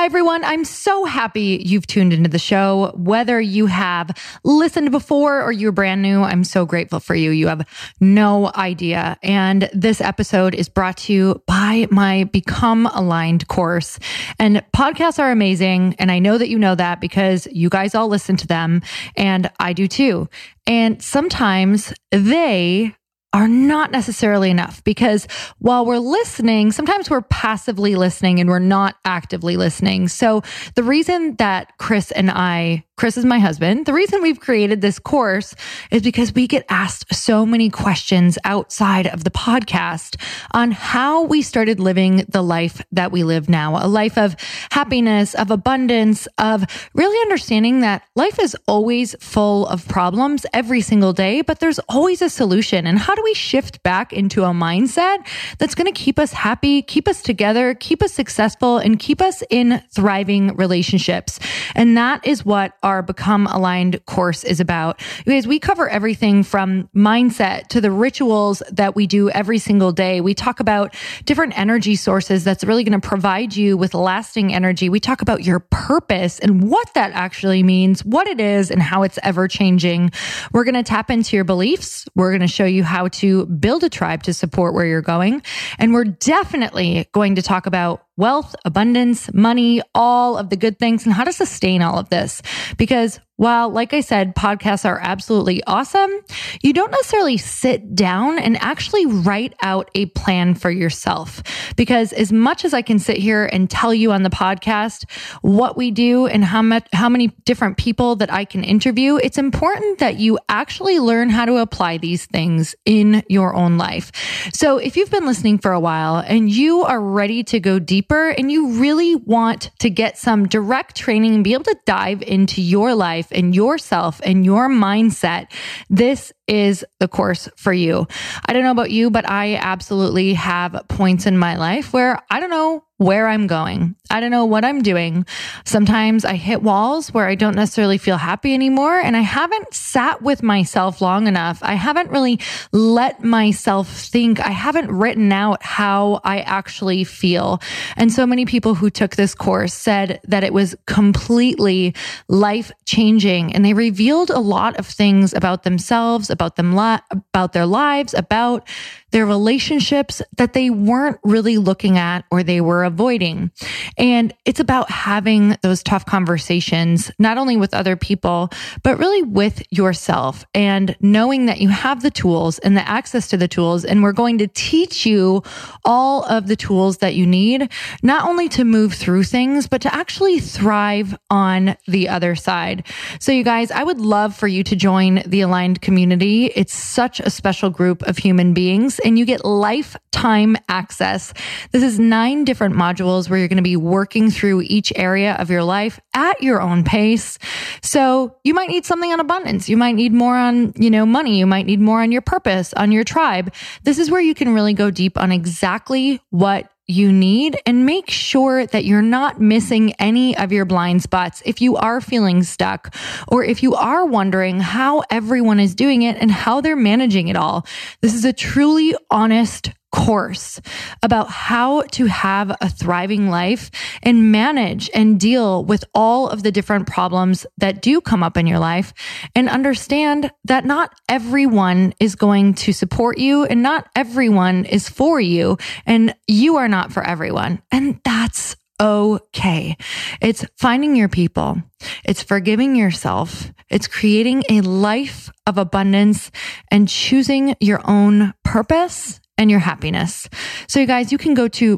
Hi, everyone. I'm so happy you've tuned into the show. Whether you have listened before or you're brand new, I'm so grateful for you. You have no idea. And this episode is brought to you by my Become Aligned course. And podcasts are amazing. And I know that you know that because you guys all listen to them. And I do too. And sometimes they are not necessarily enough because while we're listening, sometimes we're passively listening and we're not actively listening. So the reason that Chris is my husband, the reason we've created this course is because we get asked so many questions outside of the podcast on how we started living the life that we live now, a life of happiness, of abundance, of really understanding that life is always full of problems every single day, but there's always a solution. And how do we shift back into a mindset that's going to keep us happy, keep us together, keep us successful, and keep us in thriving relationships? And that is what our Become Aligned course is about. You guys, we cover everything from mindset to the rituals that we do every single day. We talk about different energy sources that's really going to provide you with lasting energy. We talk about your purpose and what that actually means, what it is, and how it's ever changing. We're going to tap into your beliefs. We're going to show you how to build a tribe to support where you're going. And we're definitely going to talk about wealth, abundance, money, all of the good things, and how to sustain all of this. Because while, like I said, podcasts are absolutely awesome, you don't necessarily sit down and actually write out a plan for yourself. Because as much as I can sit here and tell you on the podcast what we do and how many different people that I can interview, it's important that you actually learn how to apply these things in your own life. So if you've been listening for a while and you are ready to go deeper and you really want to get some direct training and be able to dive into your life and yourself and your mindset, this is the course for you. I don't know about you, but I absolutely have points in my life where I don't know where I'm going. I don't know what I'm doing. Sometimes I hit walls where I don't necessarily feel happy anymore, and I haven't sat with myself long enough. I haven't really let myself think. I haven't written out how I actually feel. And so many people who took this course said that it was completely life-changing, and they revealed a lot of things about themselves, about their lives, about their relationships that they weren't really looking at or they were avoiding. And it's about having those tough conversations, not only with other people, but really with yourself, and knowing that you have the tools and the access to the tools. And we're going to teach you all of the tools that you need, not only to move through things, but to actually thrive on the other side. So you guys, I would love for you to join the Aligned community. It's such a special group of human beings, and you get lifetime access. This is 9 different modules where you're going to be working through each area of your life at your own pace. So you might need something on abundance. You might need more on, money. You might need more on your purpose, on your tribe. This is where you can really go deep on exactly what you need and make sure that you're not missing any of your blind spots. If you are feeling stuck, or if you are wondering how everyone is doing it and how they're managing it all, this is a truly honest course about how to have a thriving life and manage and deal with all of the different problems that do come up in your life, and understand that not everyone is going to support you and not everyone is for you, and you are not for everyone. And that's okay. It's finding your people. It's forgiving yourself. It's creating a life of abundance and choosing your own purpose and your happiness. So you guys, you can go to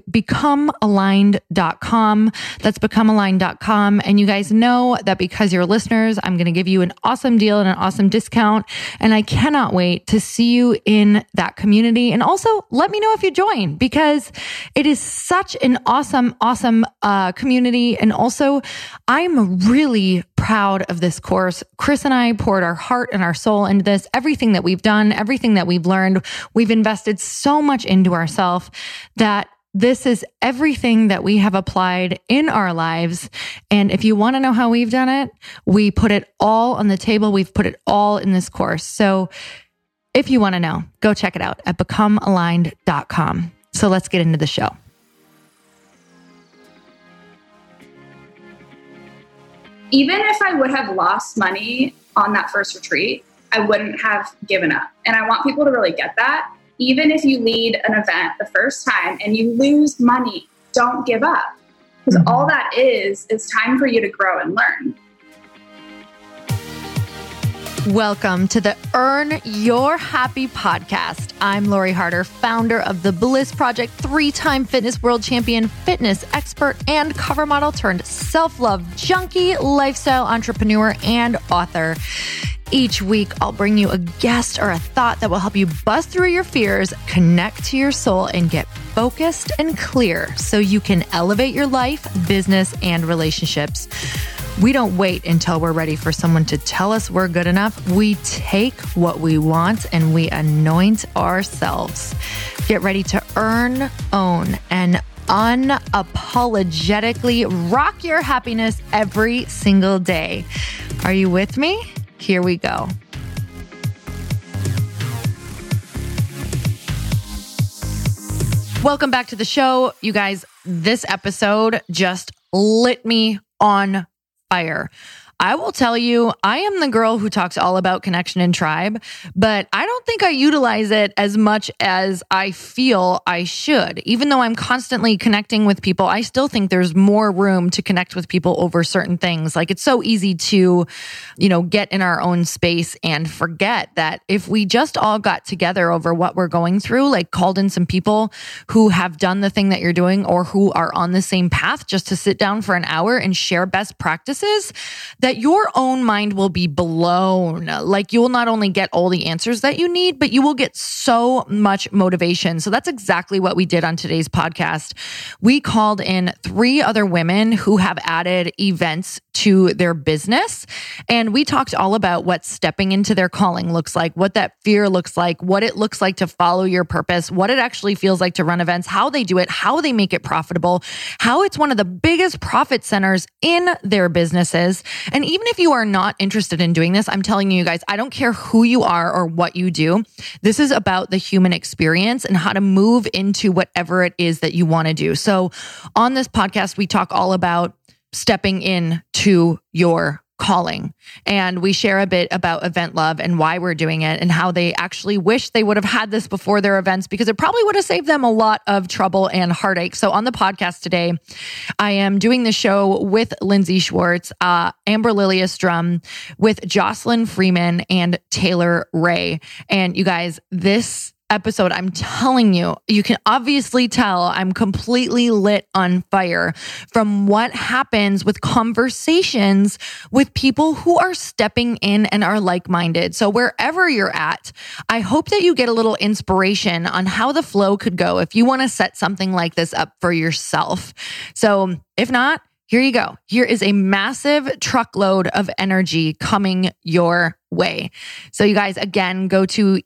becomealigned.com. That's becomealigned.com. And you guys know that because you're listeners, I'm going to give you an awesome deal and an awesome discount. And I cannot wait to see you in that community. And also let me know if you join, because it is such an awesome community. And also I'm really proud of this course. Chris and I poured our heart and our soul into this. Everything that we've done, everything that we've learned, we've invested so much into ourselves that this is everything that we have applied in our lives. And if you want to know how we've done it, we put it all on the table. We've put it all in this course. So if you want to know, go check it out at becomealigned.com. So let's get into the show. even if I would have lost money on that first retreat, I wouldn't have given up. And I want people to really get that. Even if you lead an event the first time and you lose money, don't give up. Because all that is time for you to grow and learn. Welcome to the Earn Your Happy podcast. I'm Lori Harder, founder of The Bliss Project, 3-time fitness world champion, fitness expert, and cover model turned self-love junkie, lifestyle entrepreneur, and author. Each week, I'll bring you a guest or a thought that will help you bust through your fears, connect to your soul, and get focused and clear so you can elevate your life, business, and relationships. We don't wait until we're ready for someone to tell us we're good enough. We take what we want and we anoint ourselves. Get ready to earn, own, and unapologetically rock your happiness every single day. Are you with me? Here we go. Welcome back to the show. You guys, this episode just lit me on fire. I will tell you, I am the girl who talks all about connection and tribe, but I don't think I utilize it as much as I feel I should. Even though I'm constantly connecting with people, I still think there's more room to connect with people over certain things. Like it's so easy to, get in our own space and forget that if we just all got together over what we're going through, like called in some people who have done the thing that you're doing or who are on the same path just to sit down for an hour and share best practices, that your own mind will be blown. Like you will not only get all the answers that you need, but you will get so much motivation. So that's exactly what we did on today's podcast. We called in 3 other women who have added events to their business. And we talked all about what stepping into their calling looks like, what that fear looks like, what it looks like to follow your purpose, what it actually feels like to run events, how they do it, how they make it profitable, how it's one of the biggest profit centers in their businesses. And even if you are not interested in doing this, I'm telling you guys, I don't care who you are or what you do. This is about the human experience and how to move into whatever it is that you want to do. So on this podcast, we talk all about stepping in to your calling. And we share a bit about Event Love and why we're doing it and how they actually wish they would have had this before their events because it probably would have saved them a lot of trouble and heartache. So on the podcast today, I am doing the show with Lindsay Schwartz, Amber Liliestrum, with Jocelyn Freeman and Taylor Ray. And you guys, this episode, I'm telling you, you can obviously tell I'm completely lit on fire from what happens with conversations with people who are stepping in and are like-minded. So wherever you're at, I hope that you get a little inspiration on how the flow could go if you want to set something like this up for yourself. So if not, here you go. Here is a massive truckload of energy coming your way. So you guys, again, go to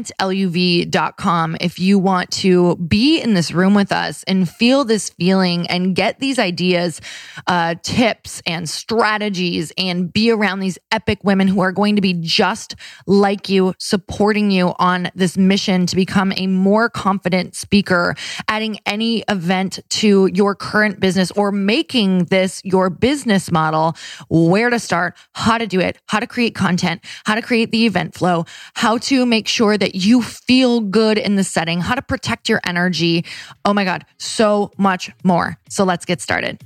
eventluv.com if you want to be in this room with us and feel this feeling and get these ideas, tips and strategies and be around these epic women who are going to be just like you, supporting you on this mission to become a more confident speaker, adding any event to your current business or making this your business model, where to start, how to do it, how to create content, how to create the event flow, how to make sure that you feel good in the setting, how to protect your energy. Oh my God, so much more. So let's get started.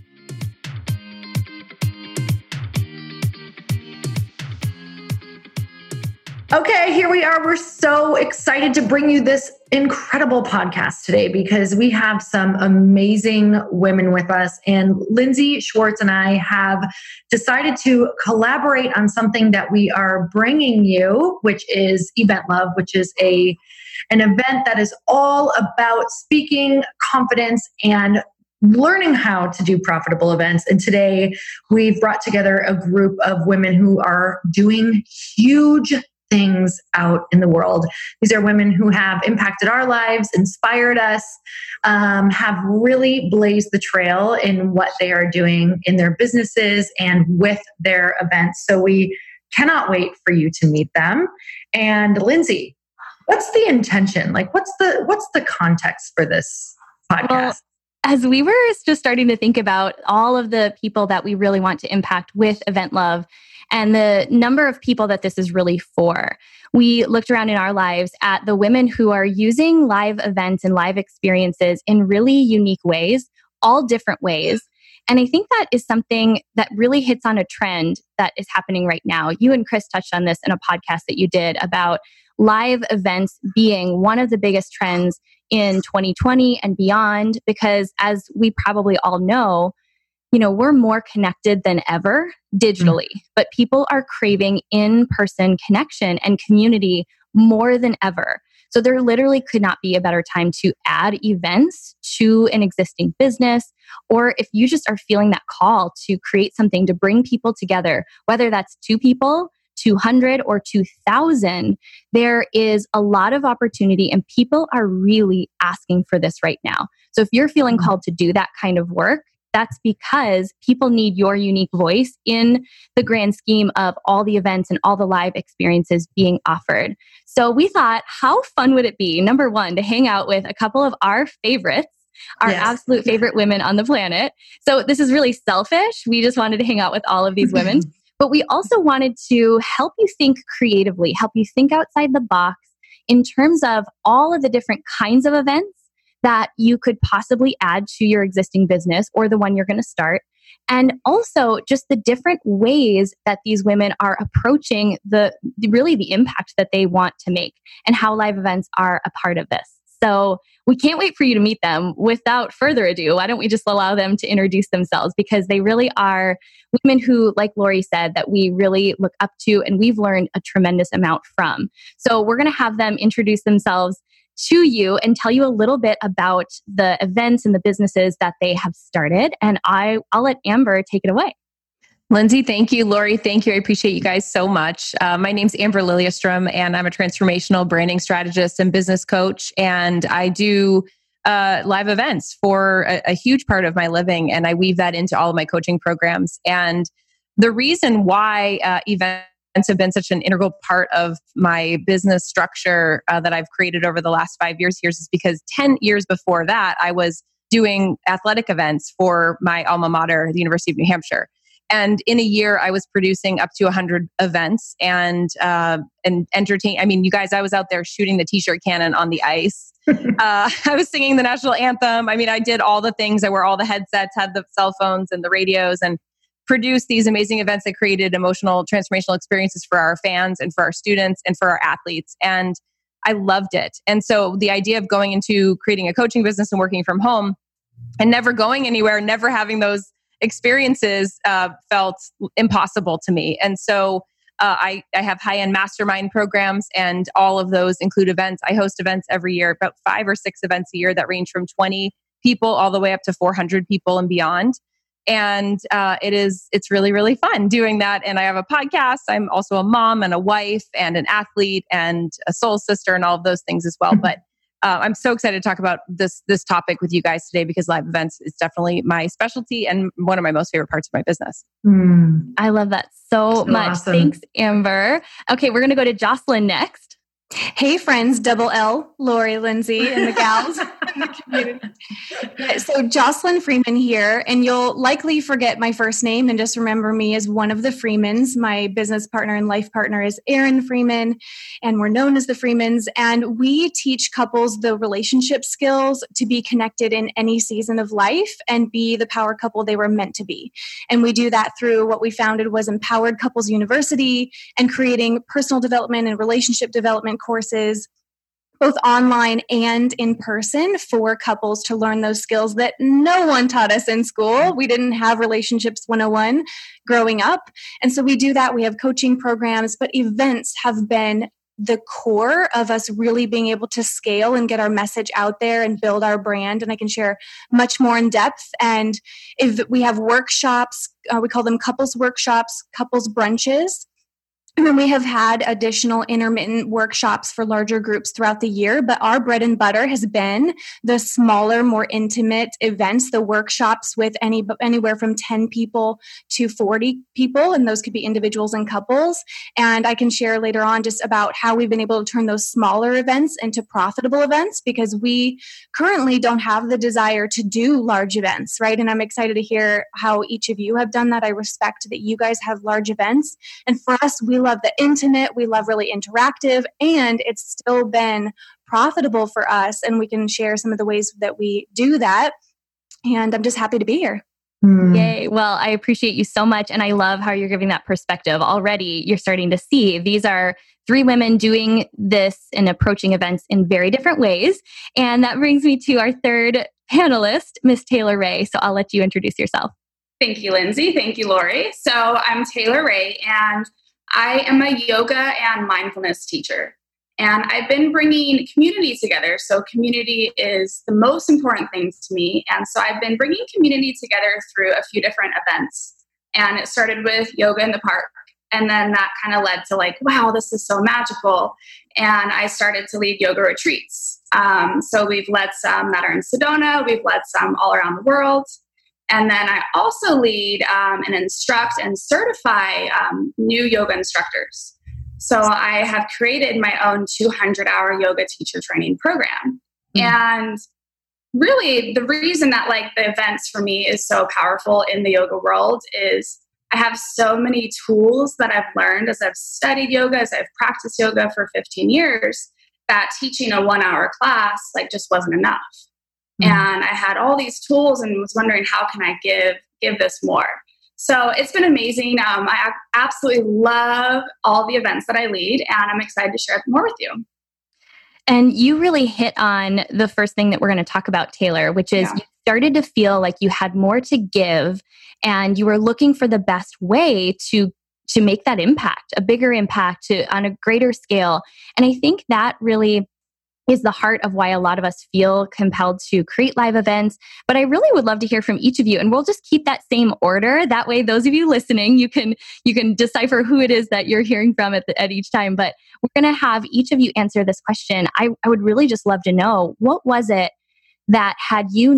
Okay, here we are. We're so excited to bring you this incredible podcast today because we have some amazing women with us. And Lindsay Schwartz and I have decided to collaborate on something that we are bringing you, which is Event Love, which is an event that is all about speaking confidence and learning how to do profitable events. And today we've brought together a group of women who are doing huge things out in the world. These are women who have impacted our lives, inspired us, have really blazed the trail in what they are doing in their businesses and with their events. So we cannot wait for you to meet them. And Lindsay, what's the intention? Like, what's the context for this podcast? Well, as we were just starting to think about all of the people that we really want to impact with Event Love and the number of people that this is really for, we looked around in our lives at the women who are using live events and live experiences in really unique ways, all different ways. And I think that is something that really hits on a trend that is happening right now. You and Chris touched on this in a podcast that you did about live events being one of the biggest trends in 2020 and beyond, because as we probably all know, we're more connected than ever digitally, but people are craving in-person connection and community more than ever. So there literally could not be a better time to add events to an existing business, or if you just are feeling that call to create something to bring people together, whether that's 2 people, 200 or 2,000, there is a lot of opportunity and people are really asking for this right now. So if you're feeling called to do that kind of work, that's because people need your unique voice in the grand scheme of all the events and all the live experiences being offered. So we thought, how fun would it be, number one, to hang out with a couple of our favorites, our absolute favorite women on the planet. So this is really selfish. We just wanted to hang out with all of these women. But we also wanted to help you think creatively, help you think outside the box in terms of all of the different kinds of events that you could possibly add to your existing business or the one you're going to start. And also just the different ways that these women are approaching the impact that they want to make and how live events are a part of this. So we can't wait for you to meet them. Without further ado, why don't we just allow them to introduce themselves, because they really are women who, like Lori said, that we really look up to and we've learned a tremendous amount from. So we're going to have them introduce themselves to you and tell you a little bit about the events and the businesses that they have started. And I'll let Amber take it away. Lindsay, thank you. Lori, thank you. I appreciate you guys so much. My name's Amber Liliestrom, and I'm a transformational branding strategist and business coach. And I do live events for a huge part of my living, and I weave that into all of my coaching programs. And the reason why events have been such an integral part of my business structure that I've created over the last 5 years here is because 10 years before that, I was doing athletic events for my alma mater, the University of New Hampshire. And in a year, I was producing up to 100 events and entertain. I mean, you guys, I was out there shooting the t-shirt cannon on the ice. I was singing the national anthem. I mean, I did all the things. I wore all the headsets, had the cell phones and the radios, and produced these amazing events that created emotional, transformational experiences for our fans and for our students and for our athletes. And I loved it. And so the idea of going into creating a coaching business and working from home and never going anywhere, never having those experiences felt impossible to me. And so I have high-end mastermind programs, and all of those include events. I host events every year, about 5 or 6 events a year that range from 20 people all the way up to 400 people and beyond. And it's really, really fun doing that. And I have a podcast. I'm also a mom and a wife and an athlete and a soul sister and all of those things as well. But I'm so excited to talk about this topic with you guys today, because live events is definitely my specialty and one of my most favorite parts of my business. I love that so much. Awesome. Thanks, Amber. Okay, we're going to go to Jocelyn next. Hey friends, double L, Lori, Lindsay, and the gals in the community. So Jocelyn Freeman here, and you'll likely forget my first name and just remember me as one of the Freemans. My business partner and life partner is Erin Freeman, and we're known as the Freemans. And we teach couples the relationship skills to be connected in any season of life and be the power couple they were meant to be. And we do that through what we founded was Empowered Couples University and creating personal development and relationship development courses, both online and in person, for couples to learn those skills that no one taught us in school. We didn't have Relationships 101 growing up. And so we do that. We have coaching programs, but events have been the core of us really being able to scale and get our message out there and build our brand. And I can share much more in depth. And if we have workshops, we call them couples workshops, couples brunches. And then we have had additional intermittent workshops for larger groups throughout the year, but our bread and butter has been the smaller, more intimate events, the workshops with anywhere from 10 people to 40 people, and those could be individuals and couples. And I can share later on just about how we've been able to turn those smaller events into profitable events, because we currently don't have the desire to do large events, right? And I'm excited to hear how each of you have done that. I respect that you guys have large events. And for us, we love the intimate, we love really interactive, and it's still been profitable for us. And we can share some of the ways that we do that. And I'm just happy to be here. Yay. Well, I appreciate you so much. And I love how you're giving that perspective. Already, you're starting to see these are 3 women doing this and approaching events in very different ways. And that brings me to our third panelist, Miss Taylor Ray. So I'll let you introduce yourself. Thank you, Lindsay. Thank you, Lori. So I'm Taylor Ray, and I am a yoga and mindfulness teacher. And I've been bringing community together. So community is the most important thing to me. And so I've been bringing community together through a few different events. And it started with yoga in the park. And then that kind of led to like, wow, this is so magical. And I started to lead yoga retreats. So we've led some that are in Sedona. We've led some all around the world. And then I also lead and instruct and certify new yoga instructors. So I have created my own 200-hour yoga teacher training program. And really the reason that like the events for me is so powerful in the yoga world is I have so many tools that I've learned as I've studied yoga, as I've practiced yoga for 15 years, that teaching a 1-hour class like just wasn't enough. And I had all these tools and was wondering, how can I give this more? So it's been amazing. I absolutely love all the events that I lead, and I'm excited to share more with you. And you really hit on the first thing that we're going to talk about, Taylor, which is you started to feel like you had more to give, and you were looking for the best way to make that impact, a bigger impact on a greater scale. And I think that really is the heart of why a lot of us feel compelled to create live events. But I really would love to hear from each of you, and we'll just keep that same order. That way, those of you listening, you can decipher who it is that you're hearing from at each time. But we're going to have each of you answer this question. I would really just love to know, what was it that had you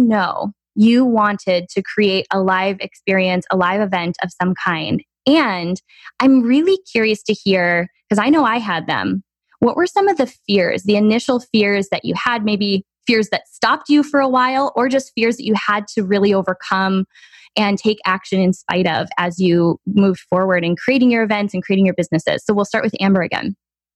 wanted to create a live experience, a live event of some kind? And I'm really curious to hear, because I know I had them. What were some of the fears, the initial fears that you had, maybe fears that stopped you for a while, or just fears that you had to really overcome and take action in spite of as you moved forward in creating your events and creating your businesses? So we'll start with Amber again.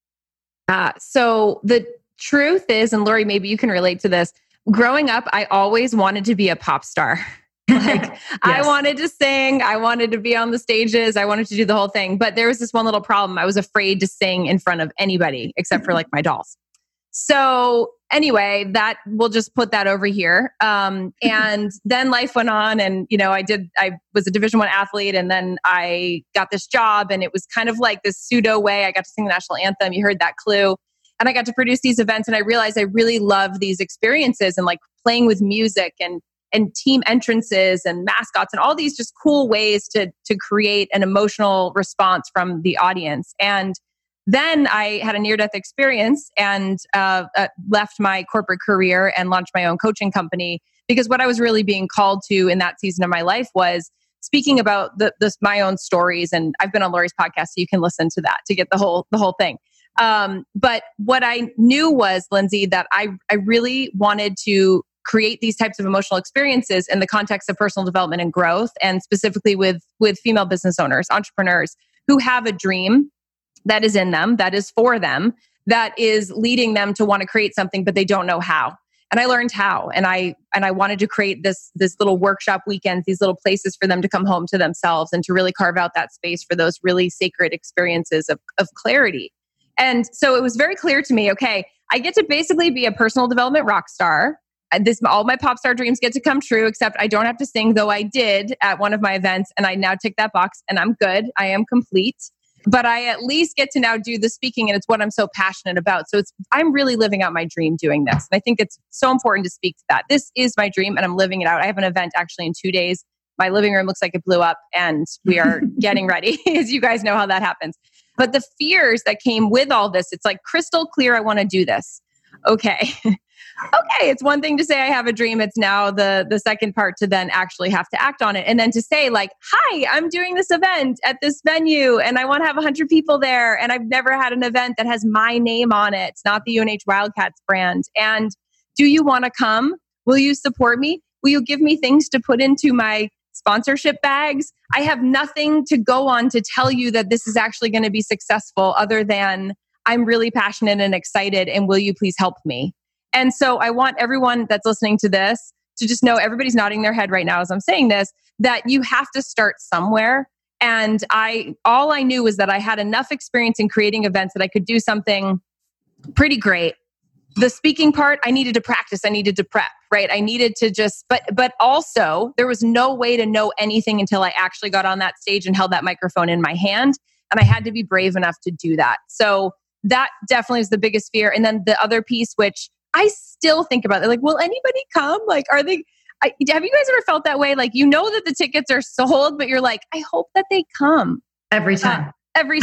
So the truth is, and Lori, maybe you can relate to this, growing up, I always wanted to be a pop star. Like I wanted to sing, I wanted to be on the stages, I wanted to do the whole thing. But there was this one little problem. I was afraid to sing in front of anybody except for like my dolls. So anyway, that we'll just put that over here. And then life went on, and I was a Division I athlete, and then I got this job, and it was kind of like this pseudo way. I got to sing the national anthem. You heard that clue. And I got to produce these events, and I realized I really love these experiences and like playing with music and team entrances and mascots and all these just cool ways to create an emotional response from the audience. And then I had a near-death experience and left my corporate career and launched my own coaching company, because what I was really being called to in that season of my life was speaking about my own stories. And I've been on Lori's podcast, so you can listen to that to get the whole thing. But what I knew was, Lindsay, that I really wanted to create these types of emotional experiences in the context of personal development and growth, and specifically with female business owners, entrepreneurs who have a dream that is in them, that is for them, that is leading them to want to create something, but they don't know how. And I learned how, and I wanted to create this little workshop weekends, these little places for them to come home to themselves and to really carve out that space for those really sacred experiences of clarity. And so it was very clear to me, okay, I get to basically be a personal development rock star. All my pop star dreams get to come true, except I don't have to sing, though I did at one of my events, and I now tick that box and I'm good. I am complete. But I at least get to now do the speaking, and it's what I'm so passionate about. So I'm really living out my dream doing this. And I think it's so important to speak to that. This is my dream and I'm living it out. I have an event actually in 2 days. My living room looks like it blew up, and we are getting ready, as you guys know how that happens. But the fears that came with all this, it's like crystal clear, I want to do this. Okay. Okay, it's one thing to say I have a dream. It's now the second part to then actually have to act on it. And then to say like, hi, I'm doing this event at this venue and I want to have 100 people there. And I've never had an event that has my name on it. It's not the UNH Wildcats brand. And do you want to come? Will you support me? Will you give me things to put into my sponsorship bags? I have nothing to go on to tell you that this is actually going to be successful other than I'm really passionate and excited. And will you please help me? And so I want everyone that's listening to this to just know, everybody's nodding their head right now as I'm saying this, that you have to start somewhere. And all I knew was that I had enough experience in creating events that I could do something pretty great. The speaking part, I needed to practice. I needed to prep, right? I needed to just, but also there was no way to know anything until I actually got on that stage and held that microphone in my hand. And I had to be brave enough to do that. So that definitely is the biggest fear. And then the other piece, which I still think about it, like, will anybody come? Like, have you guys ever felt that way? Like, you know that the tickets are sold, but you're like, I hope that they come. Every time.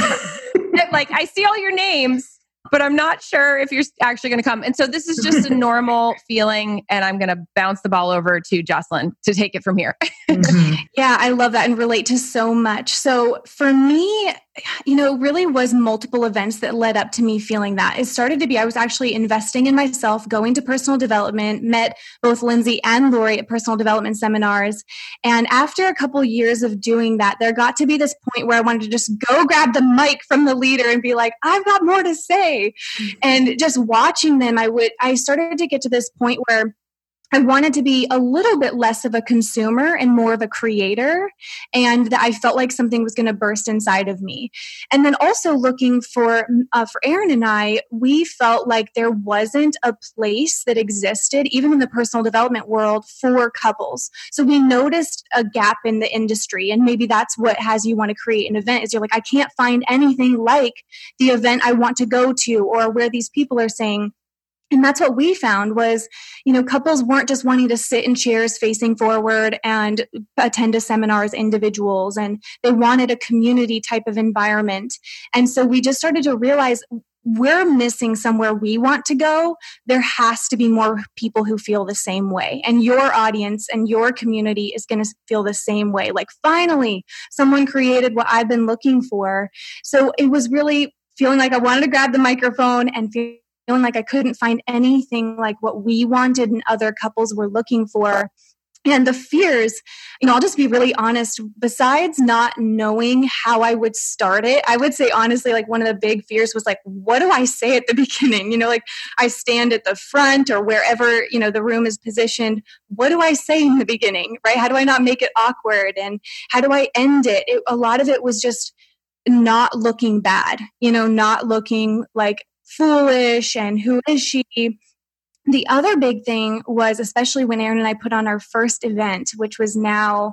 Like, I see all your names, but I'm not sure if you're actually going to come. And so this is just a normal feeling. And I'm going to bounce the ball over to Jocelyn to take it from here. Mm-hmm. Yeah, I love that and relate to so much. So for me, really was multiple events that led up to me feeling that. It started to be, I was actually investing in myself, going to personal development, met both Lindsay and Lori at personal development seminars. And after a couple years of doing that, there got to be this point where I wanted to just go grab the mic from the leader and be like, I've got more to say. And just watching them, I started to get to this point where I wanted to be a little bit less of a consumer and more of a creator. And that I felt like something was going to burst inside of me. And then also looking for Erin and I, we felt like there wasn't a place that existed, even in the personal development world, for couples. So we noticed a gap in the industry. And maybe that's what has you want to create an event, is you're like, I can't find anything like the event I want to go to, or where these people are saying. And that's what we found was, couples weren't just wanting to sit in chairs facing forward and attend a seminar as individuals, and they wanted a community type of environment. And so we just started to realize we're missing somewhere we want to go. There has to be more people who feel the same way. And your audience and your community is going to feel the same way. Like, finally, someone created what I've been looking for. So it was really feeling like I wanted to grab the microphone and feeling like I couldn't find anything like what we wanted and other couples were looking for. And the fears, I'll just be really honest, besides not knowing how I would start it, I would say honestly, like, one of the big fears was like, what do I say at the beginning? Like, I stand at the front or wherever, the room is positioned. What do I say in the beginning, right? How do I not make it awkward? And how do I end it? A lot of it was just not looking bad, not looking like foolish and who is she? The other big thing was, especially when Erin and I put on our first event, which was now,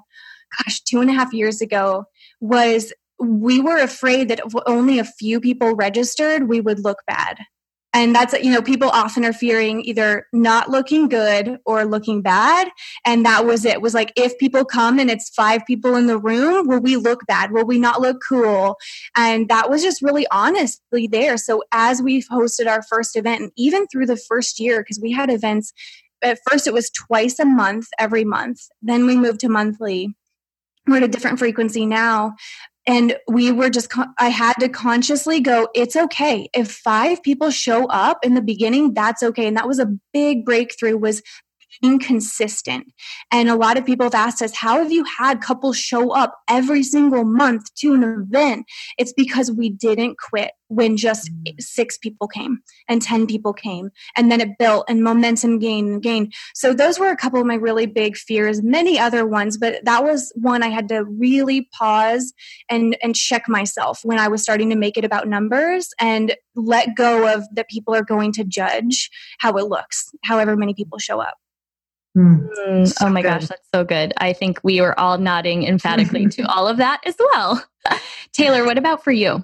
2.5 years ago, was we were afraid that if only a few people registered, we would look bad. And that's, people often are fearing either not looking good or looking bad. And that was it. It was like, if people come and it's 5 people in the room, will we look bad? Will we not look cool? And that was just really honestly there. So as we've hosted our first event, and even through the first year, because we had events, at first it was twice a month, every month. Then we moved to monthly. We're at a different frequency now. And we were I had to consciously go, it's okay. If 5 people show up in the beginning, that's okay. And that was a big breakthrough, was being consistent. And a lot of people have asked us, how have you had couples show up every single month to an event? It's because we didn't quit when just 6 people came and 10 people came, and then it built and momentum gained. So those were a couple of my really big fears, many other ones, but that was one I had to really pause and check myself when I was starting to make it about numbers and let go of that people are going to judge how it looks, however many people show up. Oh my gosh, that's so good. I think we were all nodding emphatically to all of that as well. Taylor, what about for you?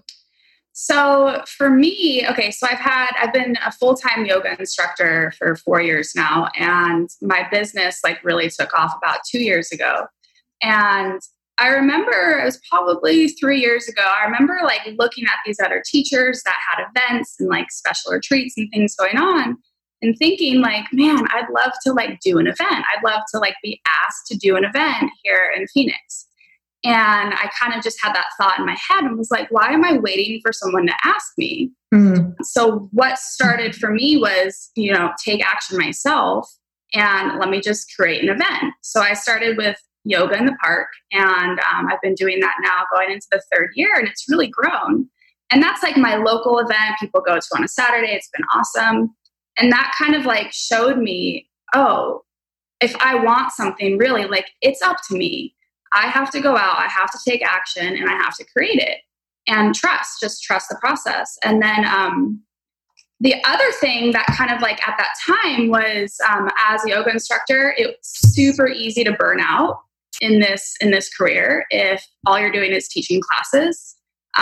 So for me, so I've been a full-time yoga instructor for 4 years now, and my business really took off about 2 years ago. And I remember it was probably 3 years ago. I remember like looking at these other teachers that had events and like special retreats and things going on and thinking like, man, I'd love to like do an event. I'd love to like be asked to do an event here in Phoenix. And I kind of just had that thought in my head and was like, why am I waiting for someone to ask me? So what started for me was, take action myself and let me just create an event. So I started with yoga in the park, and I've been doing that now going into the 3rd year, and it's really grown. And that's like my local event people go to on a Saturday. It's been awesome. And that kind of like showed me, oh, if I want something really, like it's up to me. I have to go out, I have to take action, and I have to create it and just trust the process. And then the other thing that kind of like at that time was as a yoga instructor, it's super easy to burn out in this career if all you're doing is teaching classes.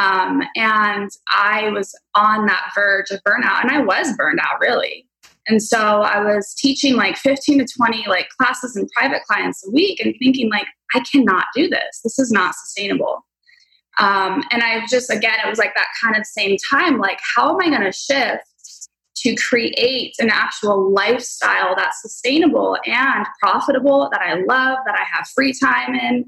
And I was on that verge of burnout, and I was burned out really. And so I was teaching like 15 to 20 like classes and private clients a week and thinking like, I cannot do this. This is not sustainable. And I just, again, it was like that kind of same time, like, how am I going to shift to create an actual lifestyle that's sustainable and profitable, that I love, that I have free time in?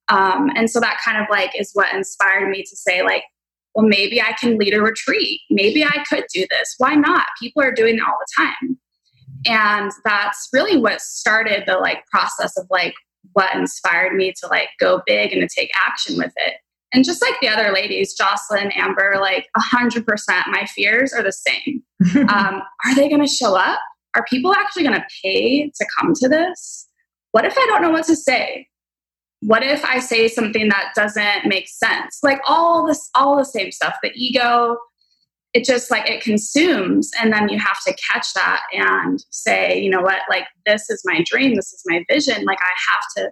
And so that kind of like is what inspired me to say like, well, maybe I can lead a retreat. Maybe I could do this. Why not? People are doing it all the time. And that's really what started the like process of like what inspired me to like go big and to take action with it. And just like the other ladies, Jocelyn, Amber, like 100%, my fears are the same. Are they going to show up? Are people actually going to pay to come to this? What if I don't know what to say? What if I say something that doesn't make sense? Like all the same stuff, the ego, it just like it consumes. And then you have to catch that and say, you know what, like this is my dream. This is my vision. Like I have to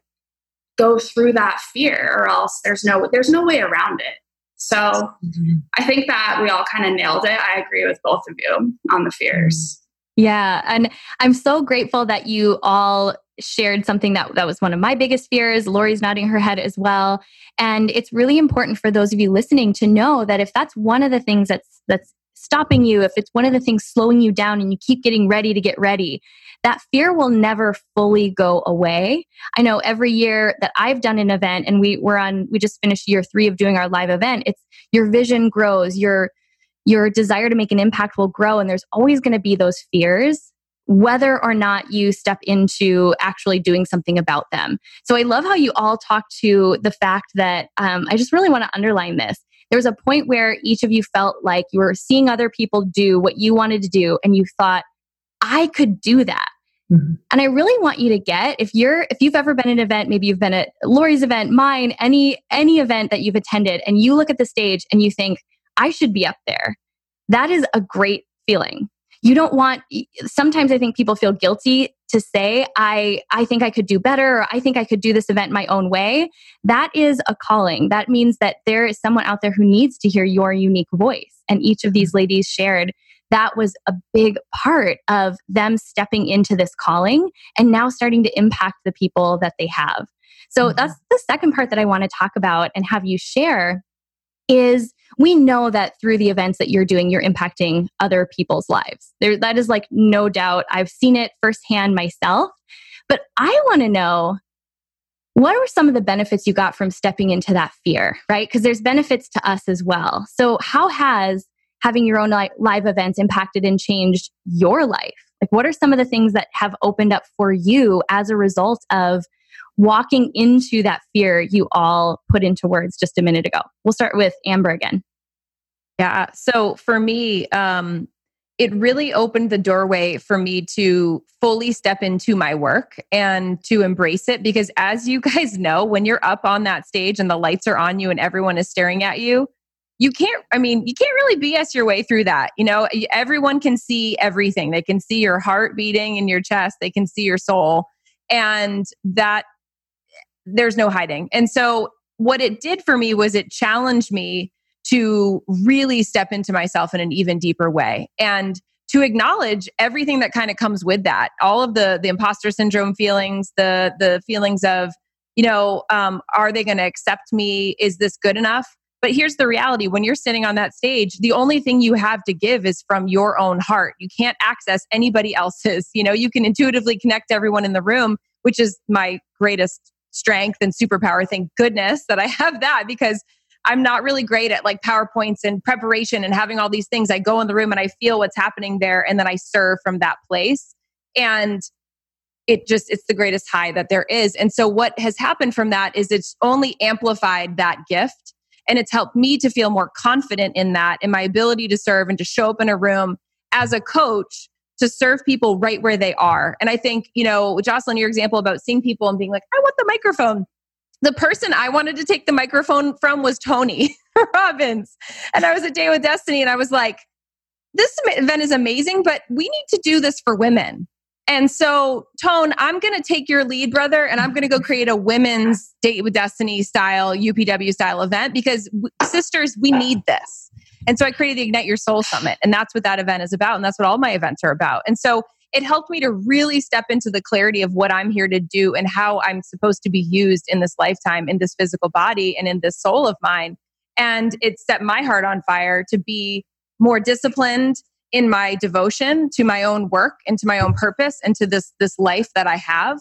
go through that fear or else there's no way around it. So I think that we all kind of nailed it. I agree with both of you on the fears. Yeah. And I'm so grateful that you all shared something that was one of my biggest fears. Lori's nodding her head as well. And it's really important for those of you listening to know that if that's one of the things that's stopping you, if it's one of the things slowing you down and you keep getting ready to get ready, that fear will never fully go away. I know every year that I've done an event, and we just finished year 3 of doing our live event, it's your vision grows, your desire to make an impact will grow, and there's always going to be those fears, whether or not you step into actually doing something about them. So I love how you all talk to the fact that I just really want to underline this. There was a point where each of you felt like you were seeing other people do what you wanted to do, and you thought, I could do that. Mm-hmm. And I really want you to get, if you've ever been at an event, maybe you've been at Lori's event, mine, any event that you've attended, and you look at the stage and you think, I should be up there. That is a great feeling. Sometimes I think people feel guilty to say, I think I could do better, or I think I could do this event my own way. That is a calling. That means that there is someone out there who needs to hear your unique voice. And each of these ladies shared that was a big part of them stepping into this calling and now starting to impact the people that they have. So that's the second part that I want to talk about and have you share is we know that through the events that you're doing, you're impacting other people's lives. That is like no doubt. I've seen it firsthand myself. But I want to know, what were some of the benefits you got from stepping into that fear, right? Because there's benefits to us as well. So how has having your own live events impacted and changed your life? Like, what are some of the things that have opened up for you as a result of walking into that fear you all put into words just a minute ago? We'll start with Amber again. Yeah. So for me, it really opened the doorway for me to fully step into my work and to embrace it. Because as you guys know, when you're up on that stage and the lights are on you and everyone is staring at you, you can't really BS your way through that. You know, everyone can see everything. They can see your heart beating in your chest. They can see your soul. And that there's no hiding. And so what it did for me was it challenged me to really step into myself in an even deeper way and to acknowledge everything that kind of comes with that. All of the imposter syndrome feelings, the feelings of are they going to accept me? Is this good enough? But here's the reality. When you're sitting on that stage, the only thing you have to give is from your own heart. You can't access anybody else's. You can intuitively connect everyone in the room, which is my greatest strength and superpower. Thank goodness that I have that, because I'm not really great at like PowerPoints and preparation and having all these things. I go in the room and I feel what's happening there, and then I serve from that place. And it's the greatest high that there is. And so what has happened from that is it's only amplified that gift. And it's helped me to feel more confident in that, in my ability to serve and to show up in a room as a coach to serve people right where they are. And I think, Jocelyn, your example about seeing people and being like, I want the microphone. The person I wanted to take the microphone from was Tony Robbins. And I was at Day with Destiny and I was like, this event is amazing, but we need to do this for women. And so, Tone, I'm going to take your lead, brother, and I'm going to go create a women's Date with Destiny style, UPW style event, because sisters, we need this. And so I created the Ignite Your Soul Summit, and that's what that event is about. And that's what all my events are about. And so it helped me to really step into the clarity of what I'm here to do and how I'm supposed to be used in this lifetime, in this physical body and in this soul of mine. And it set my heart on fire to be more disciplined in my devotion to my own work and to my own purpose and to this life that I have.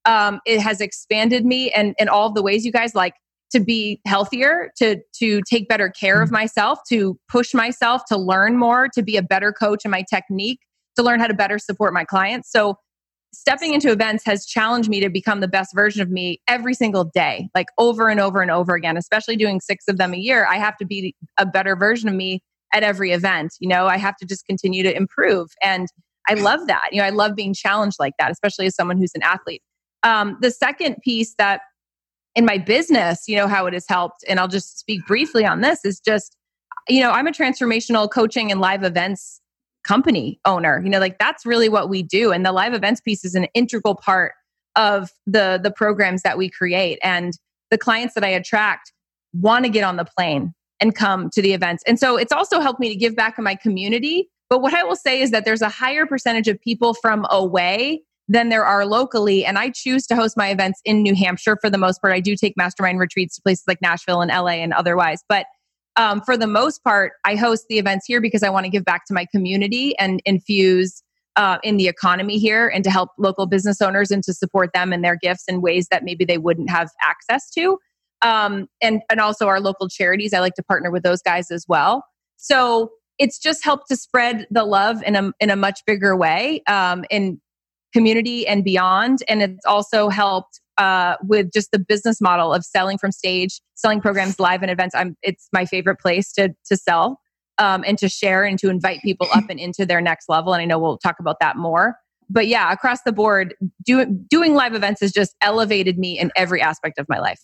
It has expanded me and in all of the ways, you guys, like to be healthier, to take better care of myself, to push myself, to learn more, to be a better coach in my technique, to learn how to better support my clients. So stepping into events has challenged me to become the best version of me every single day, like over and over and over again, especially doing 6 of them a year. I have to be a better version of me at every event. I have to just continue to improve. And I love that. I love being challenged like that, especially as someone who's an athlete. The second piece that in my business, how it has helped, and I'll just speak briefly on this, is just, I'm a transformational coaching and live events company owner. Like that's really what we do. And the live events piece is an integral part of the programs that we create. And the clients that I attract want to get on the plane and come to the events. And so it's also helped me to give back in my community. But what I will say is that there's a higher percentage of people from away than there are locally. And I choose to host my events in New Hampshire for the most part. I do take mastermind retreats to places like Nashville and LA and otherwise. But for the most part, I host the events here because I want to give back to my community and infuse in the economy here and to help local business owners and to support them and their gifts in ways that maybe they wouldn't have access to. And also our local charities. I like to partner with those guys as well. So it's just helped to spread the love in a much bigger way in community and beyond. And it's also helped with just the business model of selling from stage, selling programs live and events. It's my favorite place to sell and to share and to invite people up and into their next level. And I know we'll talk about that more. But yeah, across the board, doing live events has just elevated me in every aspect of my life.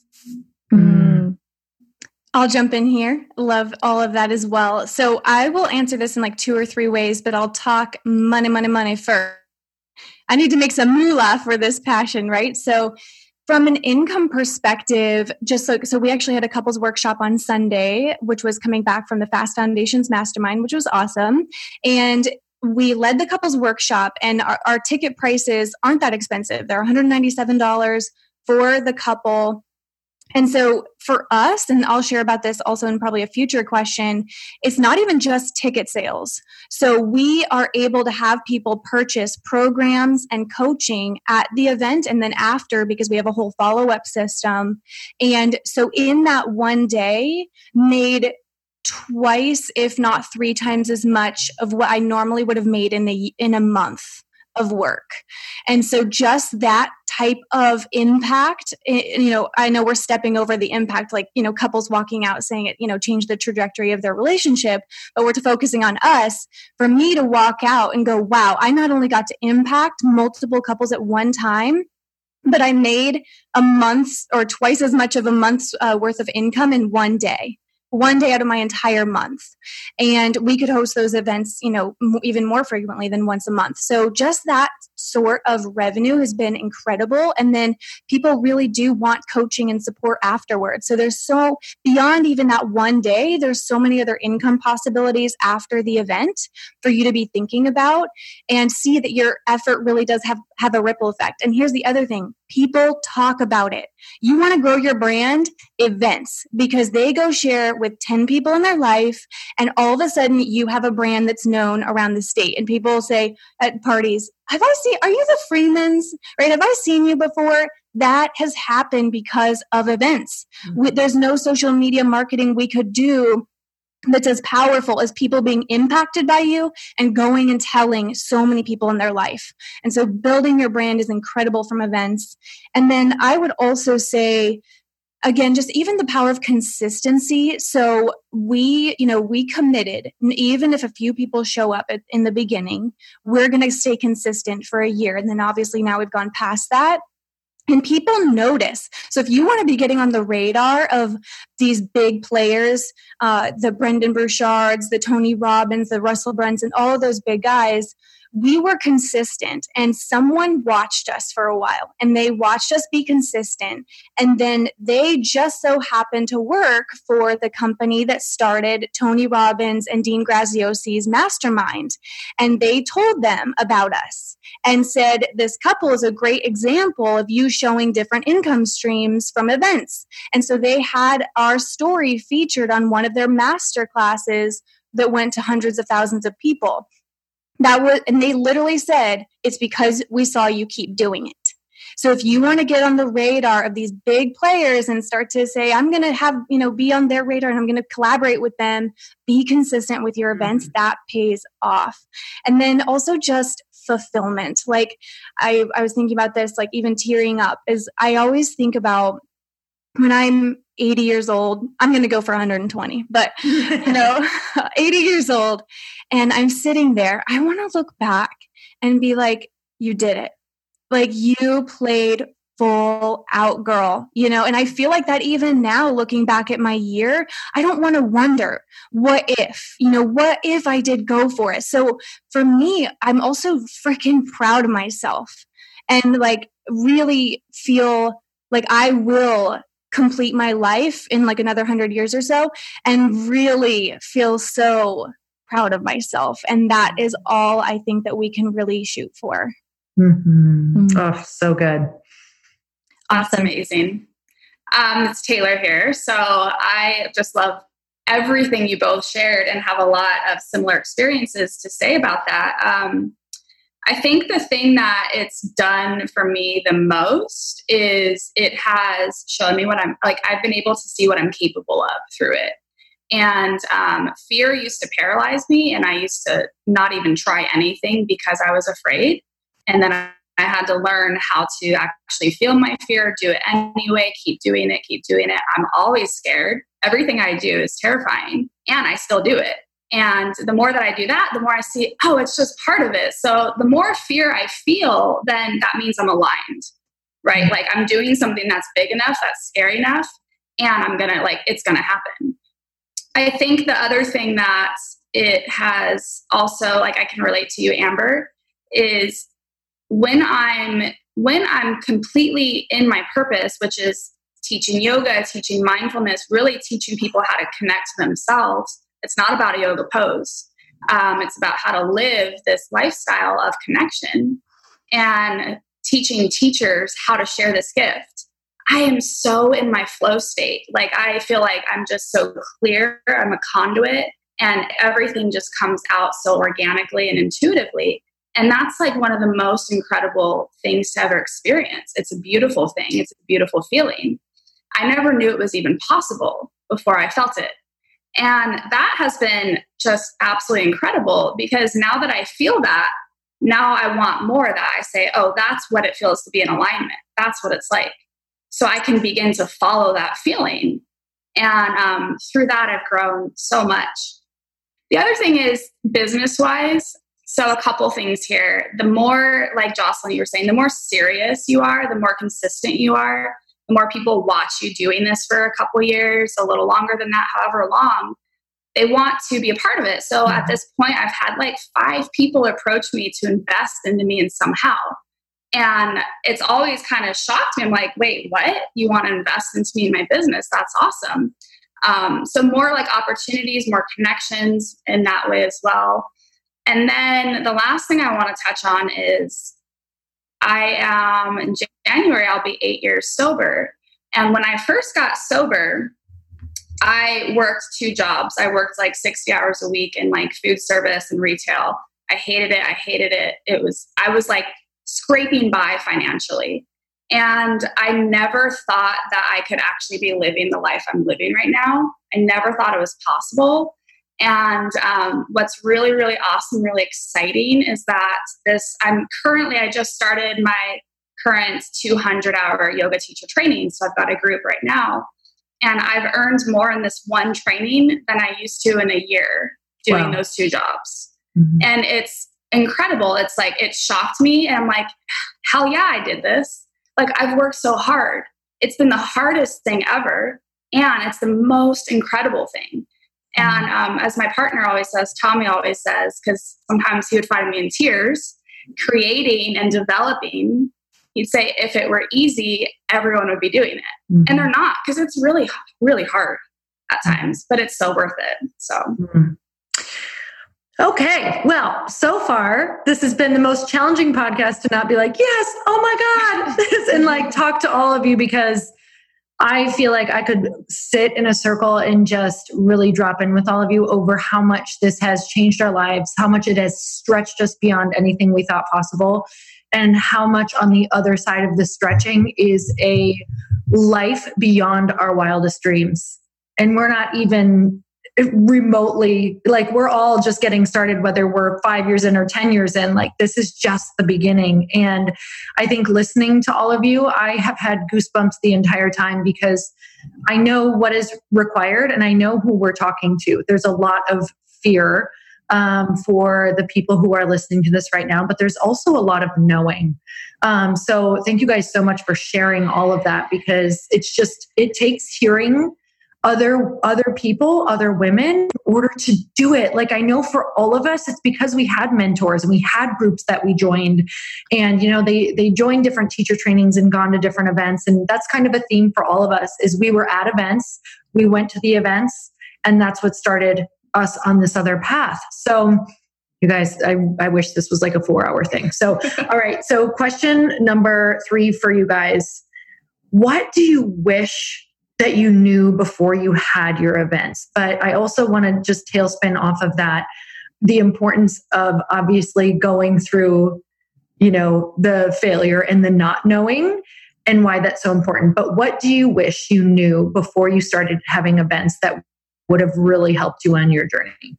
I'll jump in here. Love all of that as well. So I will answer this in like 2 or 3 ways, but I'll talk money first. I need to make some moolah for this passion, right? So from an income perspective, so we actually had a couples workshop on Sunday, which was coming back from the Fast Foundations Mastermind, which was awesome. And we led the couples workshop, and our ticket prices aren't that expensive. They're $197 for the couple. And so for us, and I'll share about this also in probably a future question, it's not even just ticket sales. So we are able to have people purchase programs and coaching at the event and then after, because we have a whole follow-up system. And so in that one day, made twice, if not 3 times as much of what I normally would have made in a month of work. And so just that type of impact, I know we're stepping over the impact, like, couples walking out saying it, change the trajectory of their relationship, but we're focusing on us. For me to walk out and go, wow, I not only got to impact multiple couples at one time, but I made a month's or twice as much of a month's worth of income in one day out of my entire month. And we could host those events, even more frequently than once a month. So just that sort of revenue has been incredible. And then people really do want coaching and support afterwards. So there's so beyond even that one day, there's so many other income possibilities after the event for you to be thinking about and see that your effort really does have a ripple effect. And here's the other thing. People talk about it. You want to grow your brand? Events, because they go share with 10 people in their life, and all of a sudden you have a brand that's known around the state. And people say at parties, are you the Freemans? Right? Have I seen you before? That has happened because of events. There's no social media marketing we could do that's as powerful as people being impacted by you and going and telling so many people in their life. And so building your brand is incredible from events. And then I would also say, again, just even the power of consistency. So we committed, even if a few people show up in the beginning, we're going to stay consistent for a year. And then obviously now we've gone past that. And people notice. So if you want to be getting on the radar of these big players, the Brendan Burchards, the Tony Robbins, the Russell Brunson, all of those big guys, we were consistent, and someone watched us for a while, and they watched us be consistent. And then they just so happened to work for the company that started Tony Robbins and Dean Graziosi's mastermind. And they told them about us and said, this couple is a great example of you showing different income streams from events. And so they had our story featured on one of their master classes that went to hundreds of thousands of people. And they literally said, it's because we saw you keep doing it. So if you want to get on the radar of these big players and start to say, I'm going to be on their radar and I'm going to collaborate with them, be consistent with your events, that pays off. And then also just fulfillment. Like I was thinking about this, like even tearing up is I always think about when I'm 80 years old, I'm going to go for 120, but 80 years old and I'm sitting there, I want to look back and be like, you did it. Like you played full out, girl, and I feel like that even now looking back at my year, I don't want to wonder what if I did go for it. So for me, I'm also freaking proud of myself and like really feel like I will complete my life in like another 100 years or so and really feel so proud of myself. And that is all I think that we can really shoot for. Oh, so good. That's amazing. It's Taylor here. So I just love everything you both shared and have a lot of similar experiences to say about that. I think the thing that it's done for me the most is it has shown me what I've been able to see what I'm capable of through it. And fear used to paralyze me, and I used to not even try anything because I was afraid. And then I had to learn how to actually feel my fear, do it anyway, keep doing it. I'm always scared. Everything I do is terrifying, and I still do it. And the more that I do that, the more I see, it's just part of it. So the more fear I feel, then that means I'm aligned, right? Like I'm doing something that's big enough, that's scary enough, and it's going to happen. I think the other thing that it has also, like I can relate to you, Amber, is when I'm completely in my purpose, which is teaching yoga, teaching mindfulness, really teaching people how to connect to themselves. It's not about a yoga pose. It's about how to live this lifestyle of connection and teaching teachers how to share this gift. I am so in my flow state. Like I feel like I'm just so clear. I'm a conduit and everything just comes out so organically and intuitively. And that's like one of the most incredible things to ever experience. It's a beautiful thing. It's a beautiful feeling. I never knew it was even possible before I felt it. And that has been just absolutely incredible because now that I feel that, now I want more of that. I say, that's what it feels to be in alignment. That's what it's like. So I can begin to follow that feeling. And through that, I've grown so much. The other thing is business-wise. So a couple things here. The more, like Jocelyn, you were saying, the more serious you are, the more consistent you are, the more people watch you doing this for a couple years, a little longer than that, however long, they want to be a part of it. So at this point, I've had like 5 people approach me to invest into me in somehow. And it's always kind of shocked me. I'm like, wait, what? You want to invest into me in my business? That's awesome. So more like opportunities, more connections in that way as well. And then the last thing I want to touch on is in January, I'll be 8 years sober. And when I first got sober, I worked 2 jobs. I worked like 60 hours a week in like food service and retail. I hated it. I was like scraping by financially. And I never thought that I could actually be living the life I'm living right now. I never thought it was possible. And what's really, really awesome, really exciting is that I just started my current 200-hour yoga teacher training. So I've got a group right now. And I've earned more in this one training than I used to in a year doing those 2 jobs. Mm-hmm. And it's incredible. It's like, it shocked me. And I'm like, hell yeah, I did this. Like, I've worked so hard. It's been the hardest thing ever. And it's the most incredible thing. And as my partner always says, Tommy always says, because sometimes he would find me in tears, creating and developing, he'd say, if it were easy, everyone would be doing it. Mm-hmm. And they're not, because it's really, really hard at times, but it's so worth it. So. Mm-hmm. Okay. Well, so far, this has been the most challenging podcast to not be like, yes, oh my God, and like talk to all of you, because I feel like I could sit in a circle and just really drop in with all of you over how much this has changed our lives, how much it has stretched us beyond anything we thought possible, and how much on the other side of the stretching is a life beyond our wildest dreams. And we're not even remotely, like, we're all just getting started, whether we're 5 years in or 10 years in. Like, this is just the beginning. And I think listening to all of you, I have had goosebumps the entire time, because I know what is required and I know who we're talking to. There's a lot of fear for the people who are listening to this right now, but there's also a lot of knowing. So thank you guys so much for sharing all of that, because it takes hearing other people, other women, in order to do it. Like, I know for all of us, it's because we had mentors and we had groups that we joined, and, you know, they joined different teacher trainings and gone to different events. And that's kind of a theme for all of us, is we were at events, we went to the events, and that's what started us on this other path. So you guys, I wish this was like a 4-hour thing. So, all right. So question number 3 for you guys. What do you wish that you knew before you had your events? But I also want to just tailspin off of that, the importance of obviously going through, you know, the failure and the not knowing, and why that's so important. But what do you wish you knew before you started having events that would have really helped you on your journey?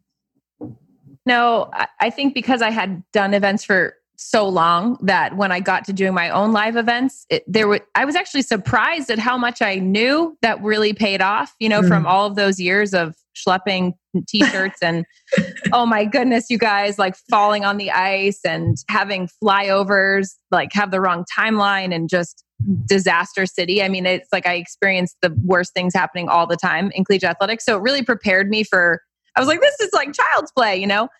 No, I think because I had done events for so long, that when I got to doing my own live events, I was actually surprised at how much I knew that really paid off, you know, from all of those years of schlepping t-shirts and, oh my goodness, you guys, like falling on the ice and having flyovers, like have the wrong timeline, and just disaster city. I mean, it's like I experienced the worst things happening all the time in collegiate athletics. So it really prepared me for, I was like, this is like child's play, you know?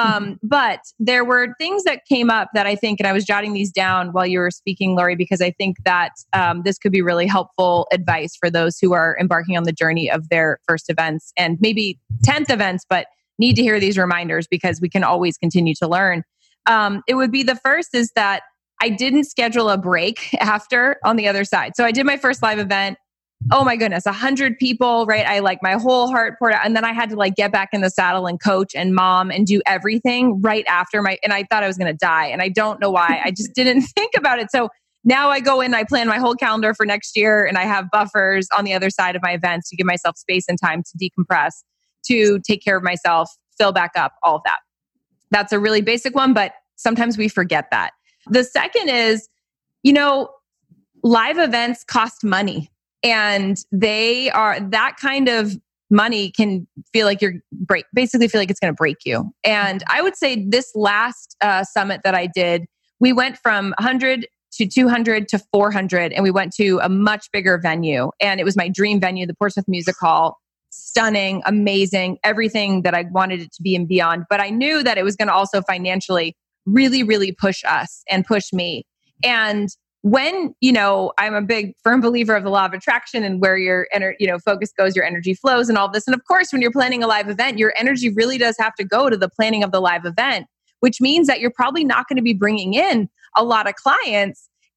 But there were things that came up that I think, and I was jotting these down while you were speaking, Lori, because I think that this could be really helpful advice for those who are embarking on the journey of their first events and maybe 10th events, but need to hear these reminders, because we can always continue to learn. It would be, the first is that I didn't schedule a break after on the other side. So I did my first live event. Oh my goodness, 100 people, right? I like my whole heart poured out. And then I had to like get back in the saddle and coach and mom and do everything right after and I thought I was going to die. And I don't know why. I just didn't think about it. So now I go in, I plan my whole calendar for next year, and I have buffers on the other side of my events to give myself space and time to decompress, to take care of myself, fill back up, all of that. That's a really basic one, but sometimes we forget that. The second is, you know, live events cost money. And they are, that kind of money can feel like basically feel like it's going to break you. And I would say this last summit that I did, we went from 100 to 200 to 400, and we went to a much bigger venue. And it was my dream venue, the Portsmouth Music Hall. Stunning, amazing, everything that I wanted it to be and beyond. But I knew that it was going to also financially really, really push us and push me. And when, you know, I'm a big firm believer of the law of attraction, and where your focus goes, your energy flows and all this. And of course, when you're planning a live event, your energy really does have to go to the planning of the live event, which means that you're probably not going to be bringing in a lot of clients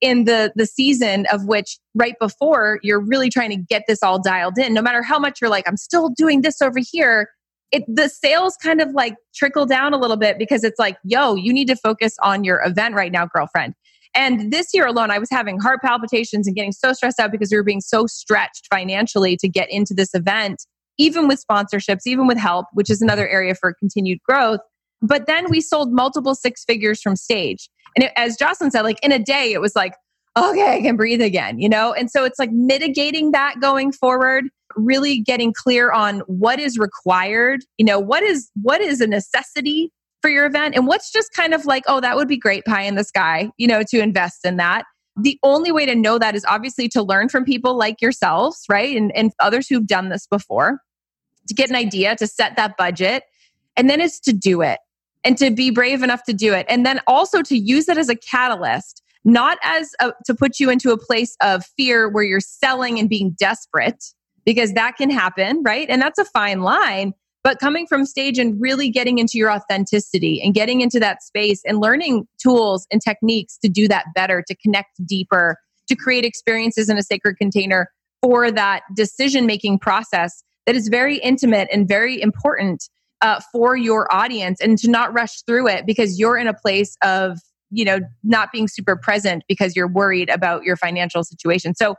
in the season of which right before you're really trying to get this all dialed in, no matter how much you're like, I'm still doing this over here. The sales kind of like trickle down a little bit because it's like, yo, you need to focus on your event right now, girlfriend. And this year alone, I was having heart palpitations and getting so stressed out because we were being so stretched financially to get into this event, even with sponsorships, even with help, which is another area for continued growth. But then we sold multiple six figures from stage. And as Jocelyn said, like in a day, it was like, okay, I can breathe again, you know? And so it's like mitigating that going forward, really getting clear on what is required, you know, what is a necessity for your event and what's just kind of like, oh, that would be great pie in the sky, you know, to invest in that. The only way to know that is obviously to learn from people like yourselves, right? And others who've done this before, to get an idea, to set that budget. And then it's to do it and to be brave enough to do it. And then also to use it as a catalyst, not as to put you into a place of fear where you're selling and being desperate, because that can happen, right? And that's a fine line. But coming from stage and really getting into your authenticity and getting into that space and learning tools and techniques to do that better, to connect deeper, to create experiences in a sacred container for that decision-making process that is very intimate and very important for your audience, and to not rush through it because you're in a place of, you know, not being super present because you're worried about your financial situation. So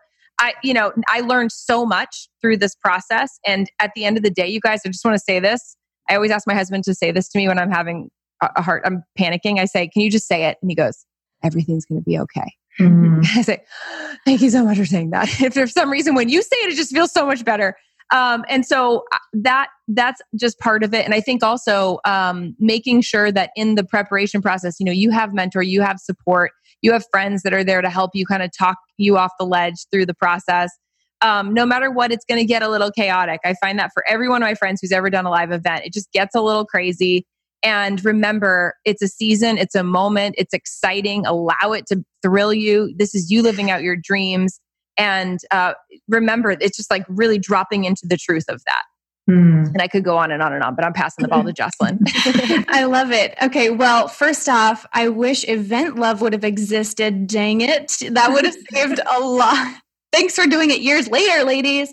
I learned so much through this process. And at the end of the day, you guys, I just want to say this. I always ask my husband to say this to me when I'm having I'm panicking. I say, can you just say it? And he goes, everything's going to be okay. Mm-hmm. I say, thank you so much for saying that. If for some reason, when you say it, it just feels so much better. And so that's just part of it. And I think also making sure that in the preparation process, you know, you have mentor, you have support, you have friends that are there to help you kind of talk you off the ledge through the process. No matter what, it's going to get a little chaotic. I find that for every one of my friends who's ever done a live event, it just gets a little crazy. And remember, it's a season, it's a moment, it's exciting. Allow it to thrill you. This is you living out your dreams. And remember, it's just like really dropping into the truth of that. And I could go on and on and on, but I'm passing the ball to Jocelyn. I love it. Okay. Well, first off, I wish Event Love would have existed. Dang it. That would have saved a lot. Thanks for doing it years later, ladies.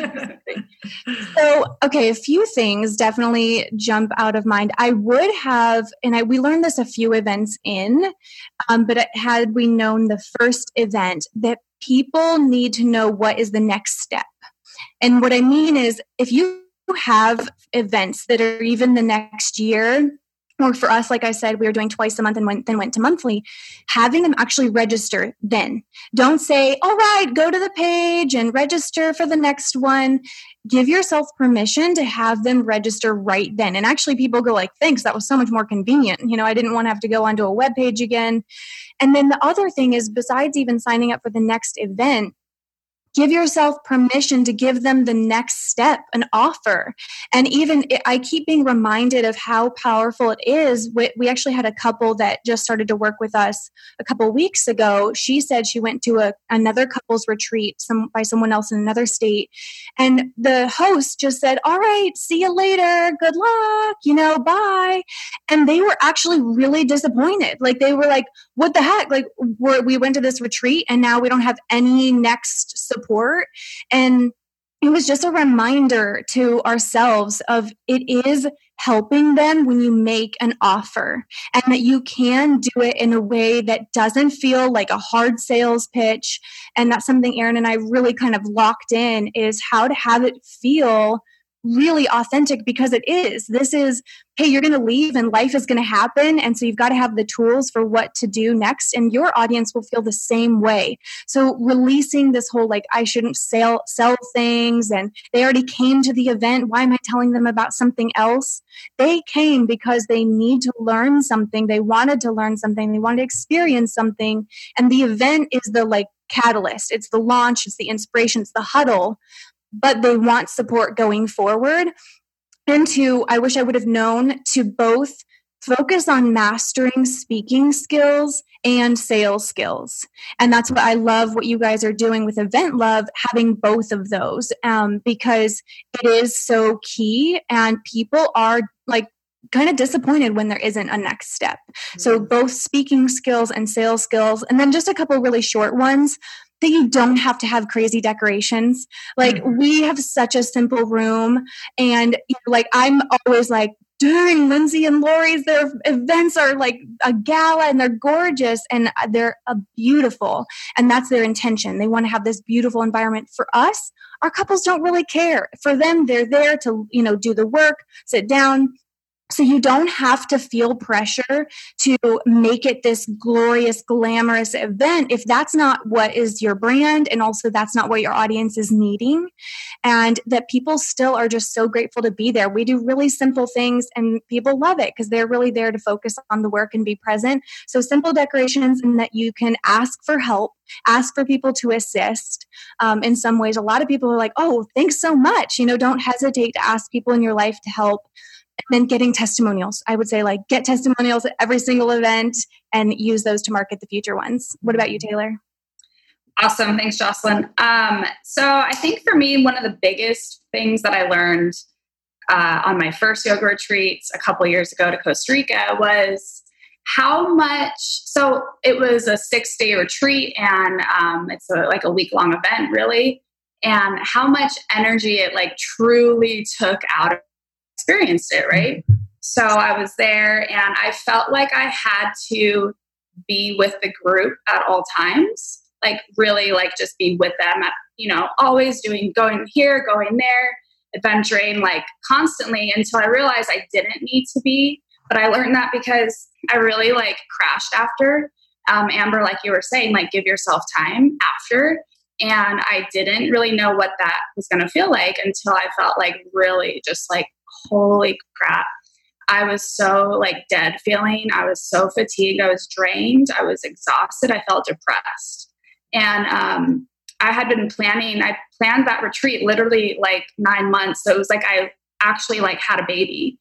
So, okay, a few things definitely jump out of mind. I would have, and we learned this a few events in, but had we known the first event that people need to know what is the next step. And what I mean is, if you have events that are even the next year, or for us, like I said, we were doing twice a month and then went to monthly, having them actually register then. Don't say, all right, go to the page and register for the next one. Give yourself permission to have them register right then. And actually people go like, thanks, that was so much more convenient. You know, I didn't want to have to go onto a web page again. And then the other thing is, besides even signing up for the next event, give yourself permission to give them the next step, an offer. And even I keep being reminded of how powerful it is. We actually had a couple that just started to work with us a couple weeks ago. She said she went to another couples retreat by someone else in another state. And the host just said, all right, see you later. Good luck, bye. And they were actually really disappointed. Like they were like, what the heck? Like we went to this retreat and now we don't have any next support. And it was just a reminder to ourselves of it is helping them when you make an offer, and that you can do it in a way that doesn't feel like a hard sales pitch. And that's something Erin and I really kind of locked in, is how to have it feel really authentic, because it is. This is, hey, you're going to leave and life is going to happen. And so you've got to have the tools for what to do next. And your audience will feel the same way. So releasing this whole, like, I shouldn't sell things, and they already came to the event. Why am I telling them about something else? They came because they need to learn something. They wanted to learn something. They wanted to experience something. And the event is the catalyst. It's the launch. It's the inspiration. It's the huddle. But they want support going forward. And I wish I would have known to both focus on mastering speaking skills and sales skills. And that's what I love what you guys are doing with Event Love, having both of those, because it is so key. And people are kind of disappointed when there isn't a next step. So both speaking skills and sales skills, and then just a couple really short ones that you don't have to have crazy decorations. Like we have such a simple room, and like I'm always like, dang, Lindsay and Lori's, their events are like a gala and they're gorgeous and they're beautiful. And that's their intention. They want to have this beautiful environment. For us, our couples don't really care. For them, they're there to, do the work, sit down. So you don't have to feel pressure to make it this glorious, glamorous event if that's not what is your brand, and also that's not what your audience is needing. And that people still are just so grateful to be there. We do really simple things and people love it because they're really there to focus on the work and be present. So simple decorations, and that you can ask for help, ask for people to assist. In some ways, a lot of people are like, oh, thanks so much. Don't hesitate to ask people in your life to help. And then getting testimonials. I would say get testimonials at every single event and use those to market the future ones. What about you, Taylor? Awesome. Thanks, Jocelyn. So I think for me, one of the biggest things that I learned on my first yoga retreats a couple years ago to Costa Rica was how much, so it was a 6-day retreat, and it's a week-long event really, and how much energy it truly took out of experienced it, right? So I was there and I felt like I had to be with the group at all times, really just be with them at, always going here, going there, adventuring constantly, until I realized I didn't need to be. But I learned that because I really crashed after. Amber, like you were saying, give yourself time after. And I didn't really know what that was going to feel like until I felt really just holy crap. I was so dead feeling. I was so fatigued. I was drained. I was exhausted. I felt depressed. And I had been I planned that retreat literally 9 months. So it was I actually had a baby,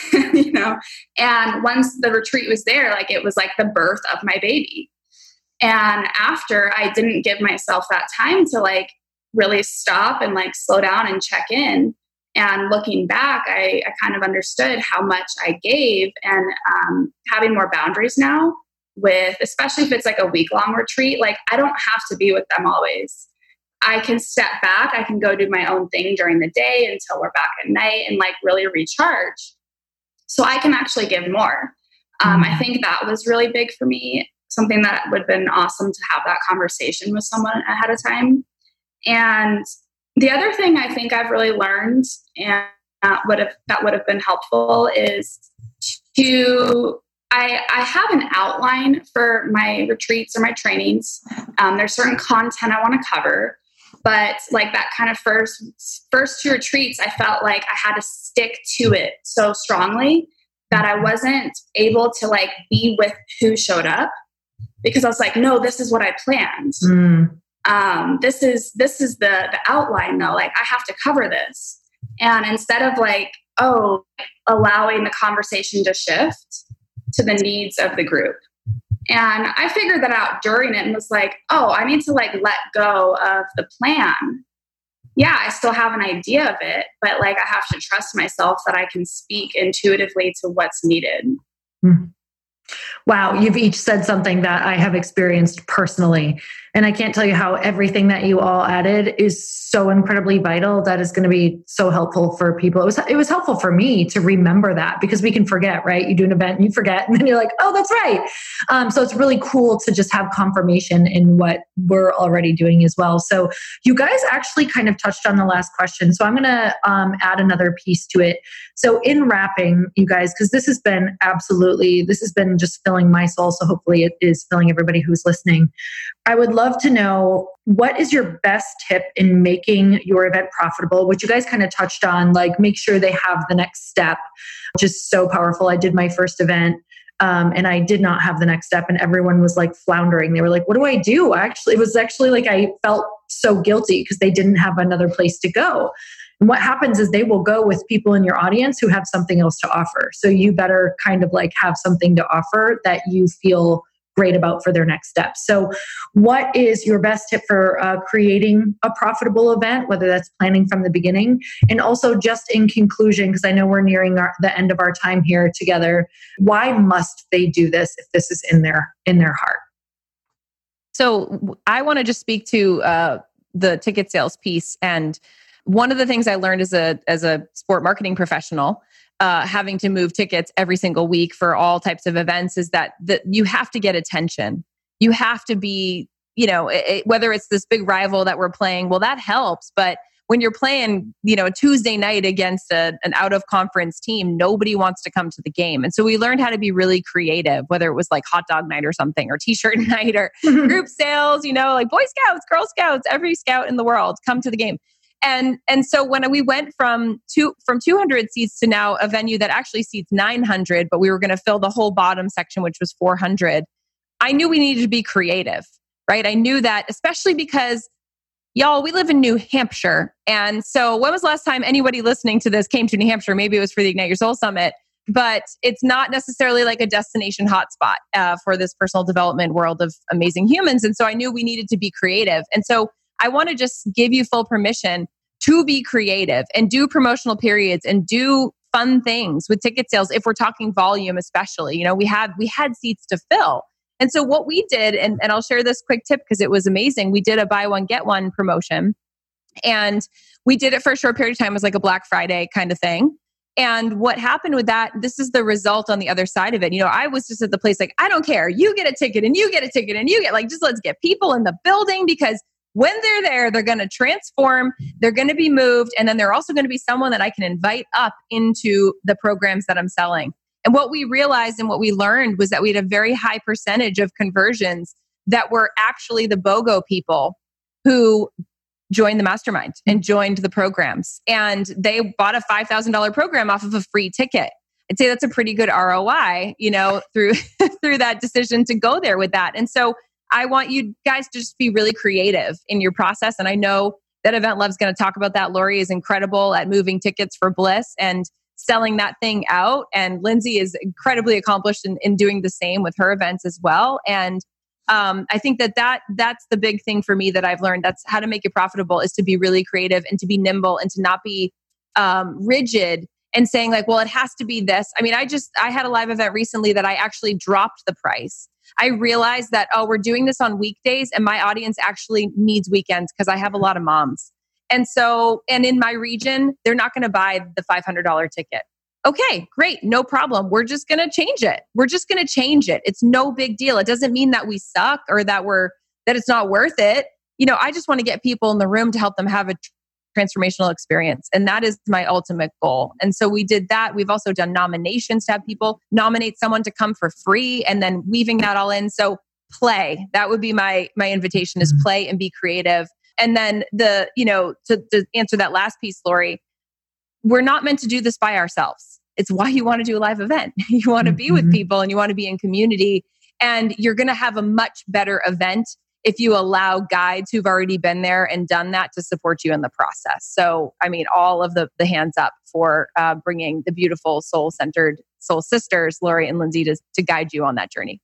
and once the retreat was there, it was the birth of my baby. And after, I didn't give myself that time to really stop and slow down and check in. And looking back, I kind of understood how much I gave, and having more boundaries now with, especially if it's a week-long retreat, I don't have to be with them always. I can step back. I can go do my own thing during the day until we're back at night and really recharge. So I can actually give more. I think that was really big for me, something that would have been awesome to have that conversation with someone ahead of time. And the other thing I think I've really learned, and that would have been helpful, is I have an outline for my retreats or my trainings. There's certain content I want to cover, but that kind of first 2 retreats, I felt like I had to stick to it so strongly that I wasn't able to be with who showed up, because I was no, this is what I planned. This is the outline though. I have to cover this. And instead of allowing the conversation to shift to the needs of the group. And I figured that out during it and was I need to let go of the plan. Yeah, I still have an idea of it, but I have to trust myself that I can speak intuitively to what's needed. Wow, you've each said something that I have experienced personally. And I can't tell you how everything that you all added is so incredibly vital. That is going to be so helpful for people. It was helpful for me to remember that, because we can forget, right? You do an event and you forget, and then you're oh, that's right. So it's really cool to just have confirmation in what we're already doing as well. So you guys actually kind of touched on the last question. So I'm going to add another piece to it. So in wrapping, you guys, because this has been just filling my soul. So hopefully it is filling everybody who's listening. I would love to know, what is your best tip in making your event profitable, which you guys kind of touched on, make sure they have the next step, which is so powerful. I did my first event and I did not have the next step, and everyone was floundering. They were what do I do? It was actually I felt so guilty because they didn't have another place to go. And what happens is they will go with people in your audience who have something else to offer. So you better kind of have something to offer that you feel great about for their next steps. So what is your best tip for creating a profitable event, whether that's planning from the beginning? And also just in conclusion, because I know we're nearing the end of our time here together, why must they do this if this is in their heart? So I want to just speak to the ticket sales piece. And one of the things I learned as a sport marketing professional, having to move tickets every single week for all types of events, is that you have to get attention. You have to be, whether it's this big rival that we're playing, well, that helps. But when you're playing, a Tuesday night against an out of conference team, nobody wants to come to the game. And so we learned how to be really creative, whether it was like hot dog night or something, or t-shirt night, or group sales, like Boy Scouts, Girl Scouts, every scout in the world come to the game. And so when we went from 200 seats to now a venue that actually seats 900, but we were going to fill the whole bottom section, which was 400, I knew we needed to be creative, right? I knew that, especially because y'all, we live in New Hampshire. And so when was the last time anybody listening to this came to New Hampshire? Maybe it was for the Ignite Your Soul Summit, but it's not necessarily like a destination hotspot for this personal development world of amazing humans. And so I knew we needed to be creative. And so I want to just give you full permission to be creative and do promotional periods and do fun things with ticket sales. If we're talking volume, especially, we had seats to fill. And so what we did, and I'll share this quick tip because it was amazing. We did a buy one, get one promotion, and we did it for a short period of time. It was like a Black Friday kind of thing. And what happened with that, this is the result on the other side of it. I was just at the place like, I don't care. You get a ticket and you get a ticket and you get just let's get people in the building, because when they're there, they're going to transform, they're going to be moved, and then they're also going to be someone that I can invite up into the programs that I'm selling. And what we realized and what we learned was that we had a very high percentage of conversions that were actually the BOGO people who joined the mastermind and joined the programs. And they bought a $5,000 program off of a free ticket. I'd say that's a pretty good ROI, through that decision to go there with that. And so I want you guys to just be really creative in your process. And I know that Event Love's going to talk about that. Lori is incredible at moving tickets for Bliss and selling that thing out. And Lindsay is incredibly accomplished in doing the same with her events as well. And I think that's the big thing for me that I've learned. That's how to make it profitable, is to be really creative and to be nimble and to not be rigid and saying like, well, it has to be this. I mean, I had a live event recently that I actually dropped the price. I realized that, we're doing this on weekdays and my audience actually needs weekends because I have a lot of moms. And in my region, they're not going to buy the $500 ticket. Okay, great. No problem. We're just going to change it. It's no big deal. It doesn't mean that we suck or that it's not worth it. I just want to get people in the room to help them have a transformational experience. And that is my ultimate goal. And so we did that. We've also done nominations to have people nominate someone to come for free and then weaving that all in. So play. That would be my invitation, is play and be creative. And then to answer that last piece, Lori, we're not meant to do this by ourselves. It's why you want to do a live event. You want to be with people and you want to be in community, and you're going to have a much better event if you allow guides who've already been there and done that to support you in the process. So, I mean, all of the hands up for bringing the beautiful soul-centered soul sisters, Lori and Lindsay, to guide you on that journey.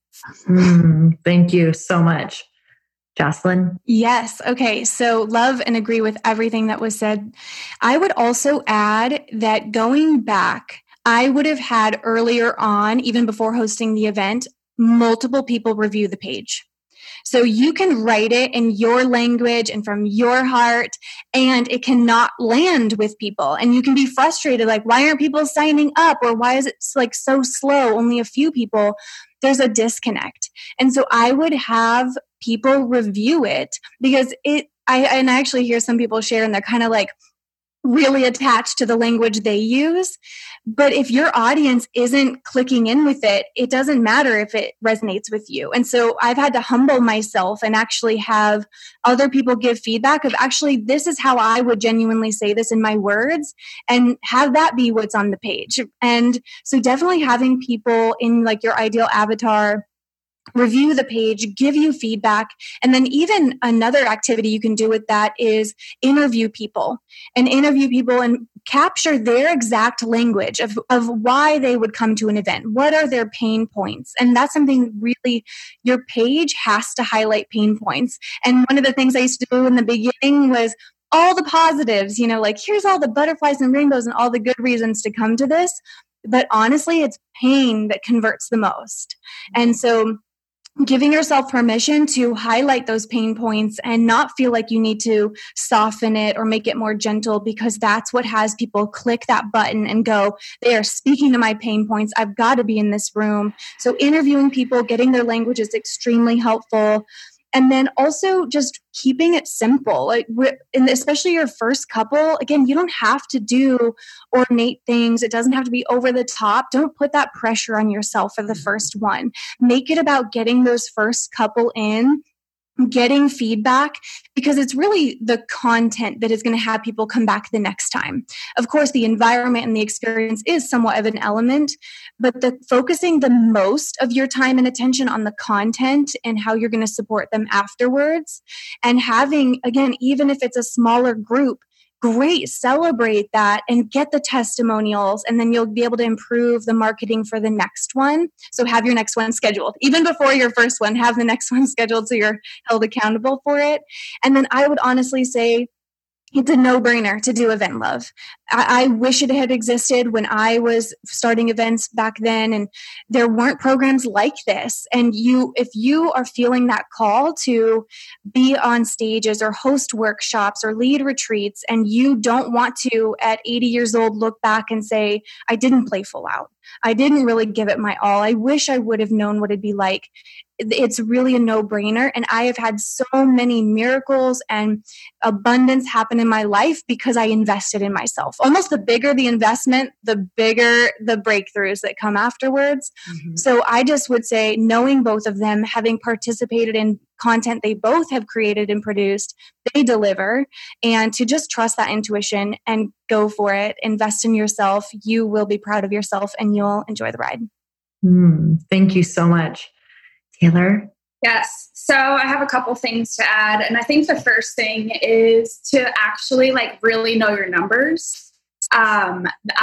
Thank you so much. Jocelyn? Yes. Okay. So love and agree with everything that was said. I would also add that going back, I would have had earlier on, even before hosting the event, multiple people review the page. So you can write it in your language and from your heart, and it cannot land with people. And you can be frustrated, like, why aren't people signing up? Or why is it like so slow? Only a few people. There's a disconnect. And so I would have people review it, because I actually hear some people share and they're kind of like really attached to the language they use. But if your audience isn't clicking in with it, it doesn't matter if it resonates with you. And so I've had to humble myself and actually have other people give feedback of, actually, this is how I would genuinely say this in my words, and have that be what's on the page. And so definitely having people in like your ideal avatar review the page, give you feedback. And then even another activity you can do with that is interview people and capture their exact language of why they would come to an event. What are their pain points? And that's something really your page has to highlight pain points. And one of the things I used to do in the beginning was all the positives, like here's all the butterflies and rainbows and all the good reasons to come to this. But honestly, it's pain that converts the most. And so giving yourself permission to highlight those pain points and not feel like you need to soften it or make it more gentle, because that's what has people click that button and go, they are speaking to my pain points. I've got to be in this room. So interviewing people, getting their language is extremely helpful. And then also just keeping it simple, and especially your first couple. Again, you don't have to do ornate things. It doesn't have to be over the top. Don't put that pressure on yourself for the first one. Make it about getting those first couple in, getting feedback, because it's really the content that is going to have people come back the next time. Of course, the environment and the experience is somewhat of an element, but focusing the most of your time and attention on the content and how you're going to support them afterwards, and having, again, even if it's a smaller group, great, celebrate that and get the testimonials, and then you'll be able to improve the marketing for the next one. So have your next one scheduled. Even before your first one, have the next one scheduled so you're held accountable for it. And then I would honestly say it's a no-brainer to do Event Love. I wish it had existed when I was starting events back then, and there weren't programs like this. And if you are feeling that call to be on stages or host workshops or lead retreats, and you don't want to, at 80 years old, look back and say, I didn't play full out. I didn't really give it my all. I wish I would have known what it'd be like. It's really a no-brainer. And I have had so many miracles and abundance happen in my life because I invested in myself. Almost the bigger the investment, the bigger the breakthroughs that come afterwards. Mm-hmm. So I just would say, knowing both of them, having participated in content they both have created and produced, they deliver, and to just trust that intuition and go for it. Invest in yourself. You will be proud of yourself and you'll enjoy the ride. Thank you so much. Taylor? Yes. So I have a couple things to add. And I think the first thing is to actually really know your numbers. There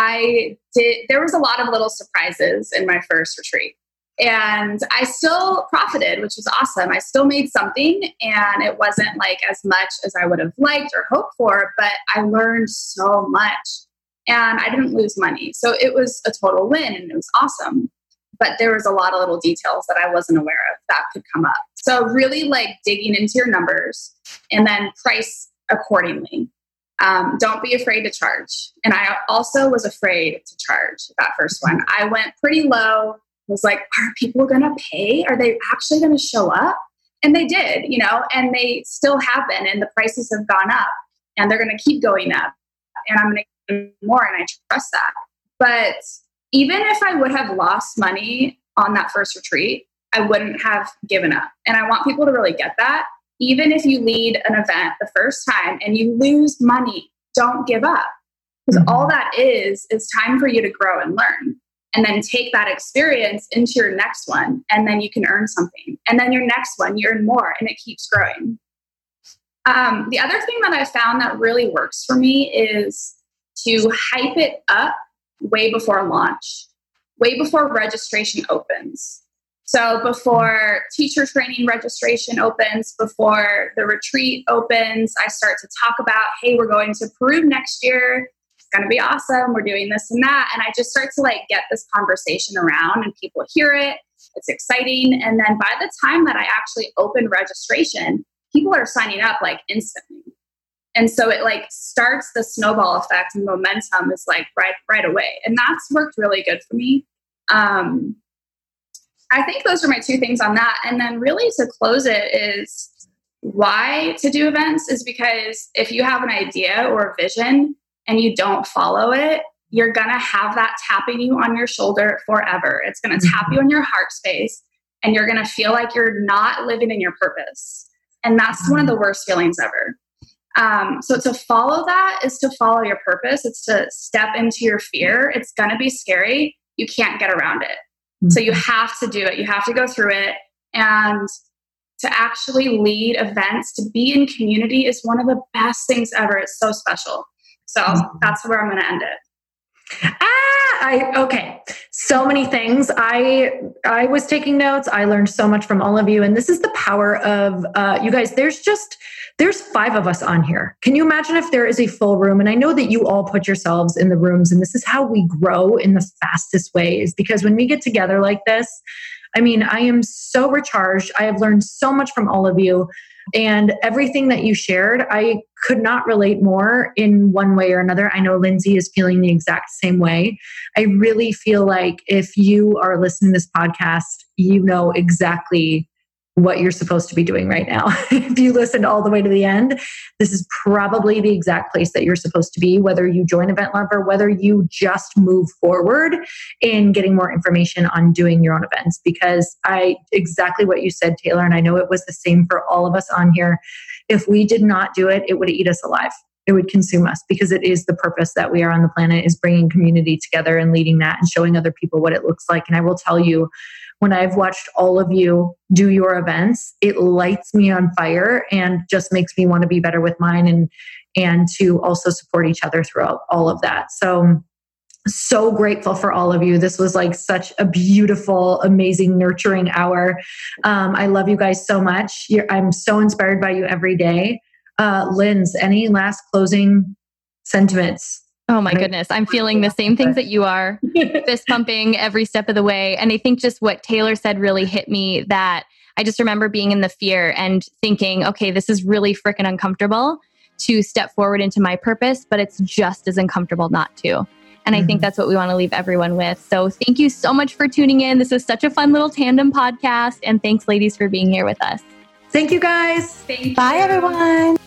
was a lot of little surprises in my first retreat. And I still profited, which was awesome. I still made something, and it wasn't as much as I would have liked or hoped for, but I learned so much and I didn't lose money. So it was a total win and it was awesome. But there was a lot of little details that I wasn't aware of that could come up. So really digging into your numbers and then price accordingly. Don't be afraid to charge. And I also was afraid to charge that first one. I went pretty low. Was are people going to pay? Are they actually going to show up? And they did, and they still have been, and the prices have gone up, and they're going to keep going up, and I'm going to give them more, and I trust that. But even if I would have lost money on that first retreat, I wouldn't have given up. And I want people to really get that. Even if you lead an event the first time and you lose money, don't give up. Because all that is time for you to grow and learn. And then take that experience into your next one, and then you can earn something. And then your next one, you earn more, and it keeps growing. The other thing that I found that really works for me is to hype it up way before launch, way before registration opens. So before teacher training registration opens, before the retreat opens, I start to talk about, hey, we're going to Peru next year. Going to be awesome. We're doing this and that. And I just start to get this conversation around, and people hear it. It's exciting. And then by the time that I actually open registration, people are signing up instantly. And so it starts the snowball effect, and momentum is right away. And that's worked really good for me. I think those are my two things on that. And then really to close it is why to do events is because if you have an idea or a vision and you don't follow it, you're going to have that tapping you on your shoulder forever. It's going to tap you in your heart space, and you're going to feel like you're not living in your purpose. And that's one of the worst feelings ever. So to follow that is to follow your purpose. It's to step into your fear. It's going to be scary. You can't get around it. So you have to do it. You have to go through it. And to actually lead events, to be in community is one of the best things ever. It's so special. So that's where I'm going to end it. Okay. So many things. I was taking notes. I learned so much from all of you. And this is the power of you guys. There's 5 of us on here. Can you imagine if there is a full room? And I know that you all put yourselves in the rooms, and this is how we grow in the fastest ways, because when we get together like this, I mean, I am so recharged. I have learned so much from all of you. And everything that you shared, I could not relate more in one way or another. I know Lindsay is feeling the exact same way. I really feel like if you are listening to this podcast, you know exactly what you're supposed to be doing right now. If you listened all the way to the end, this is probably the exact place that you're supposed to be, whether you join Event Love or whether you just move forward in getting more information on doing your own events. Because exactly what you said, Taylor, and I know it was the same for all of us on here. If we did not do it, it would eat us alive. It would consume us, because it is the purpose that we are on the planet, is bringing community together and leading that and showing other people what it looks like. And I will tell you, when I've watched all of you do your events, it lights me on fire and just makes me want to be better with mine and to also support each other throughout all of that. So grateful for all of you. This was like such a beautiful, amazing, nurturing hour. I love you guys so much. I'm so inspired by you every day. Linz, any last closing sentiments? Oh my goodness. I'm feeling the same things that you are, fist pumping every step of the way. And I think just what Taylor said really hit me, that I just remember being in the fear and thinking, okay, this is really freaking uncomfortable to step forward into my purpose, but it's just as uncomfortable not to. And I think that's what we want to leave everyone with. So thank you so much for tuning in. This was such a fun little tandem podcast. And thanks, ladies, for being here with us. Thank you, guys. Bye, everyone.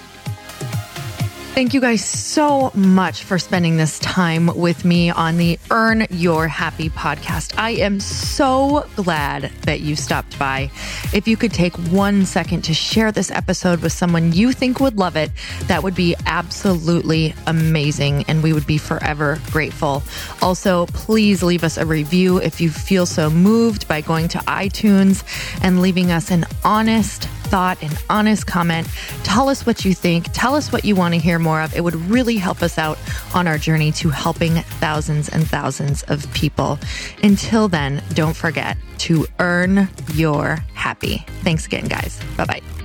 Thank you guys so much for spending this time with me on the Earn Your Happy podcast. I am so glad that you stopped by. If you could take 1 second to share this episode with someone you think would love it, that would be absolutely amazing, and we would be forever grateful. Also, please leave us a review if you feel so moved by going to iTunes and leaving us an honest thought, an honest comment. Tell us what you think. Tell us what you want to hear more of. It would really help us out on our journey to helping thousands and thousands of people. Until then, don't forget to earn your happy. Thanks again, guys. Bye-bye.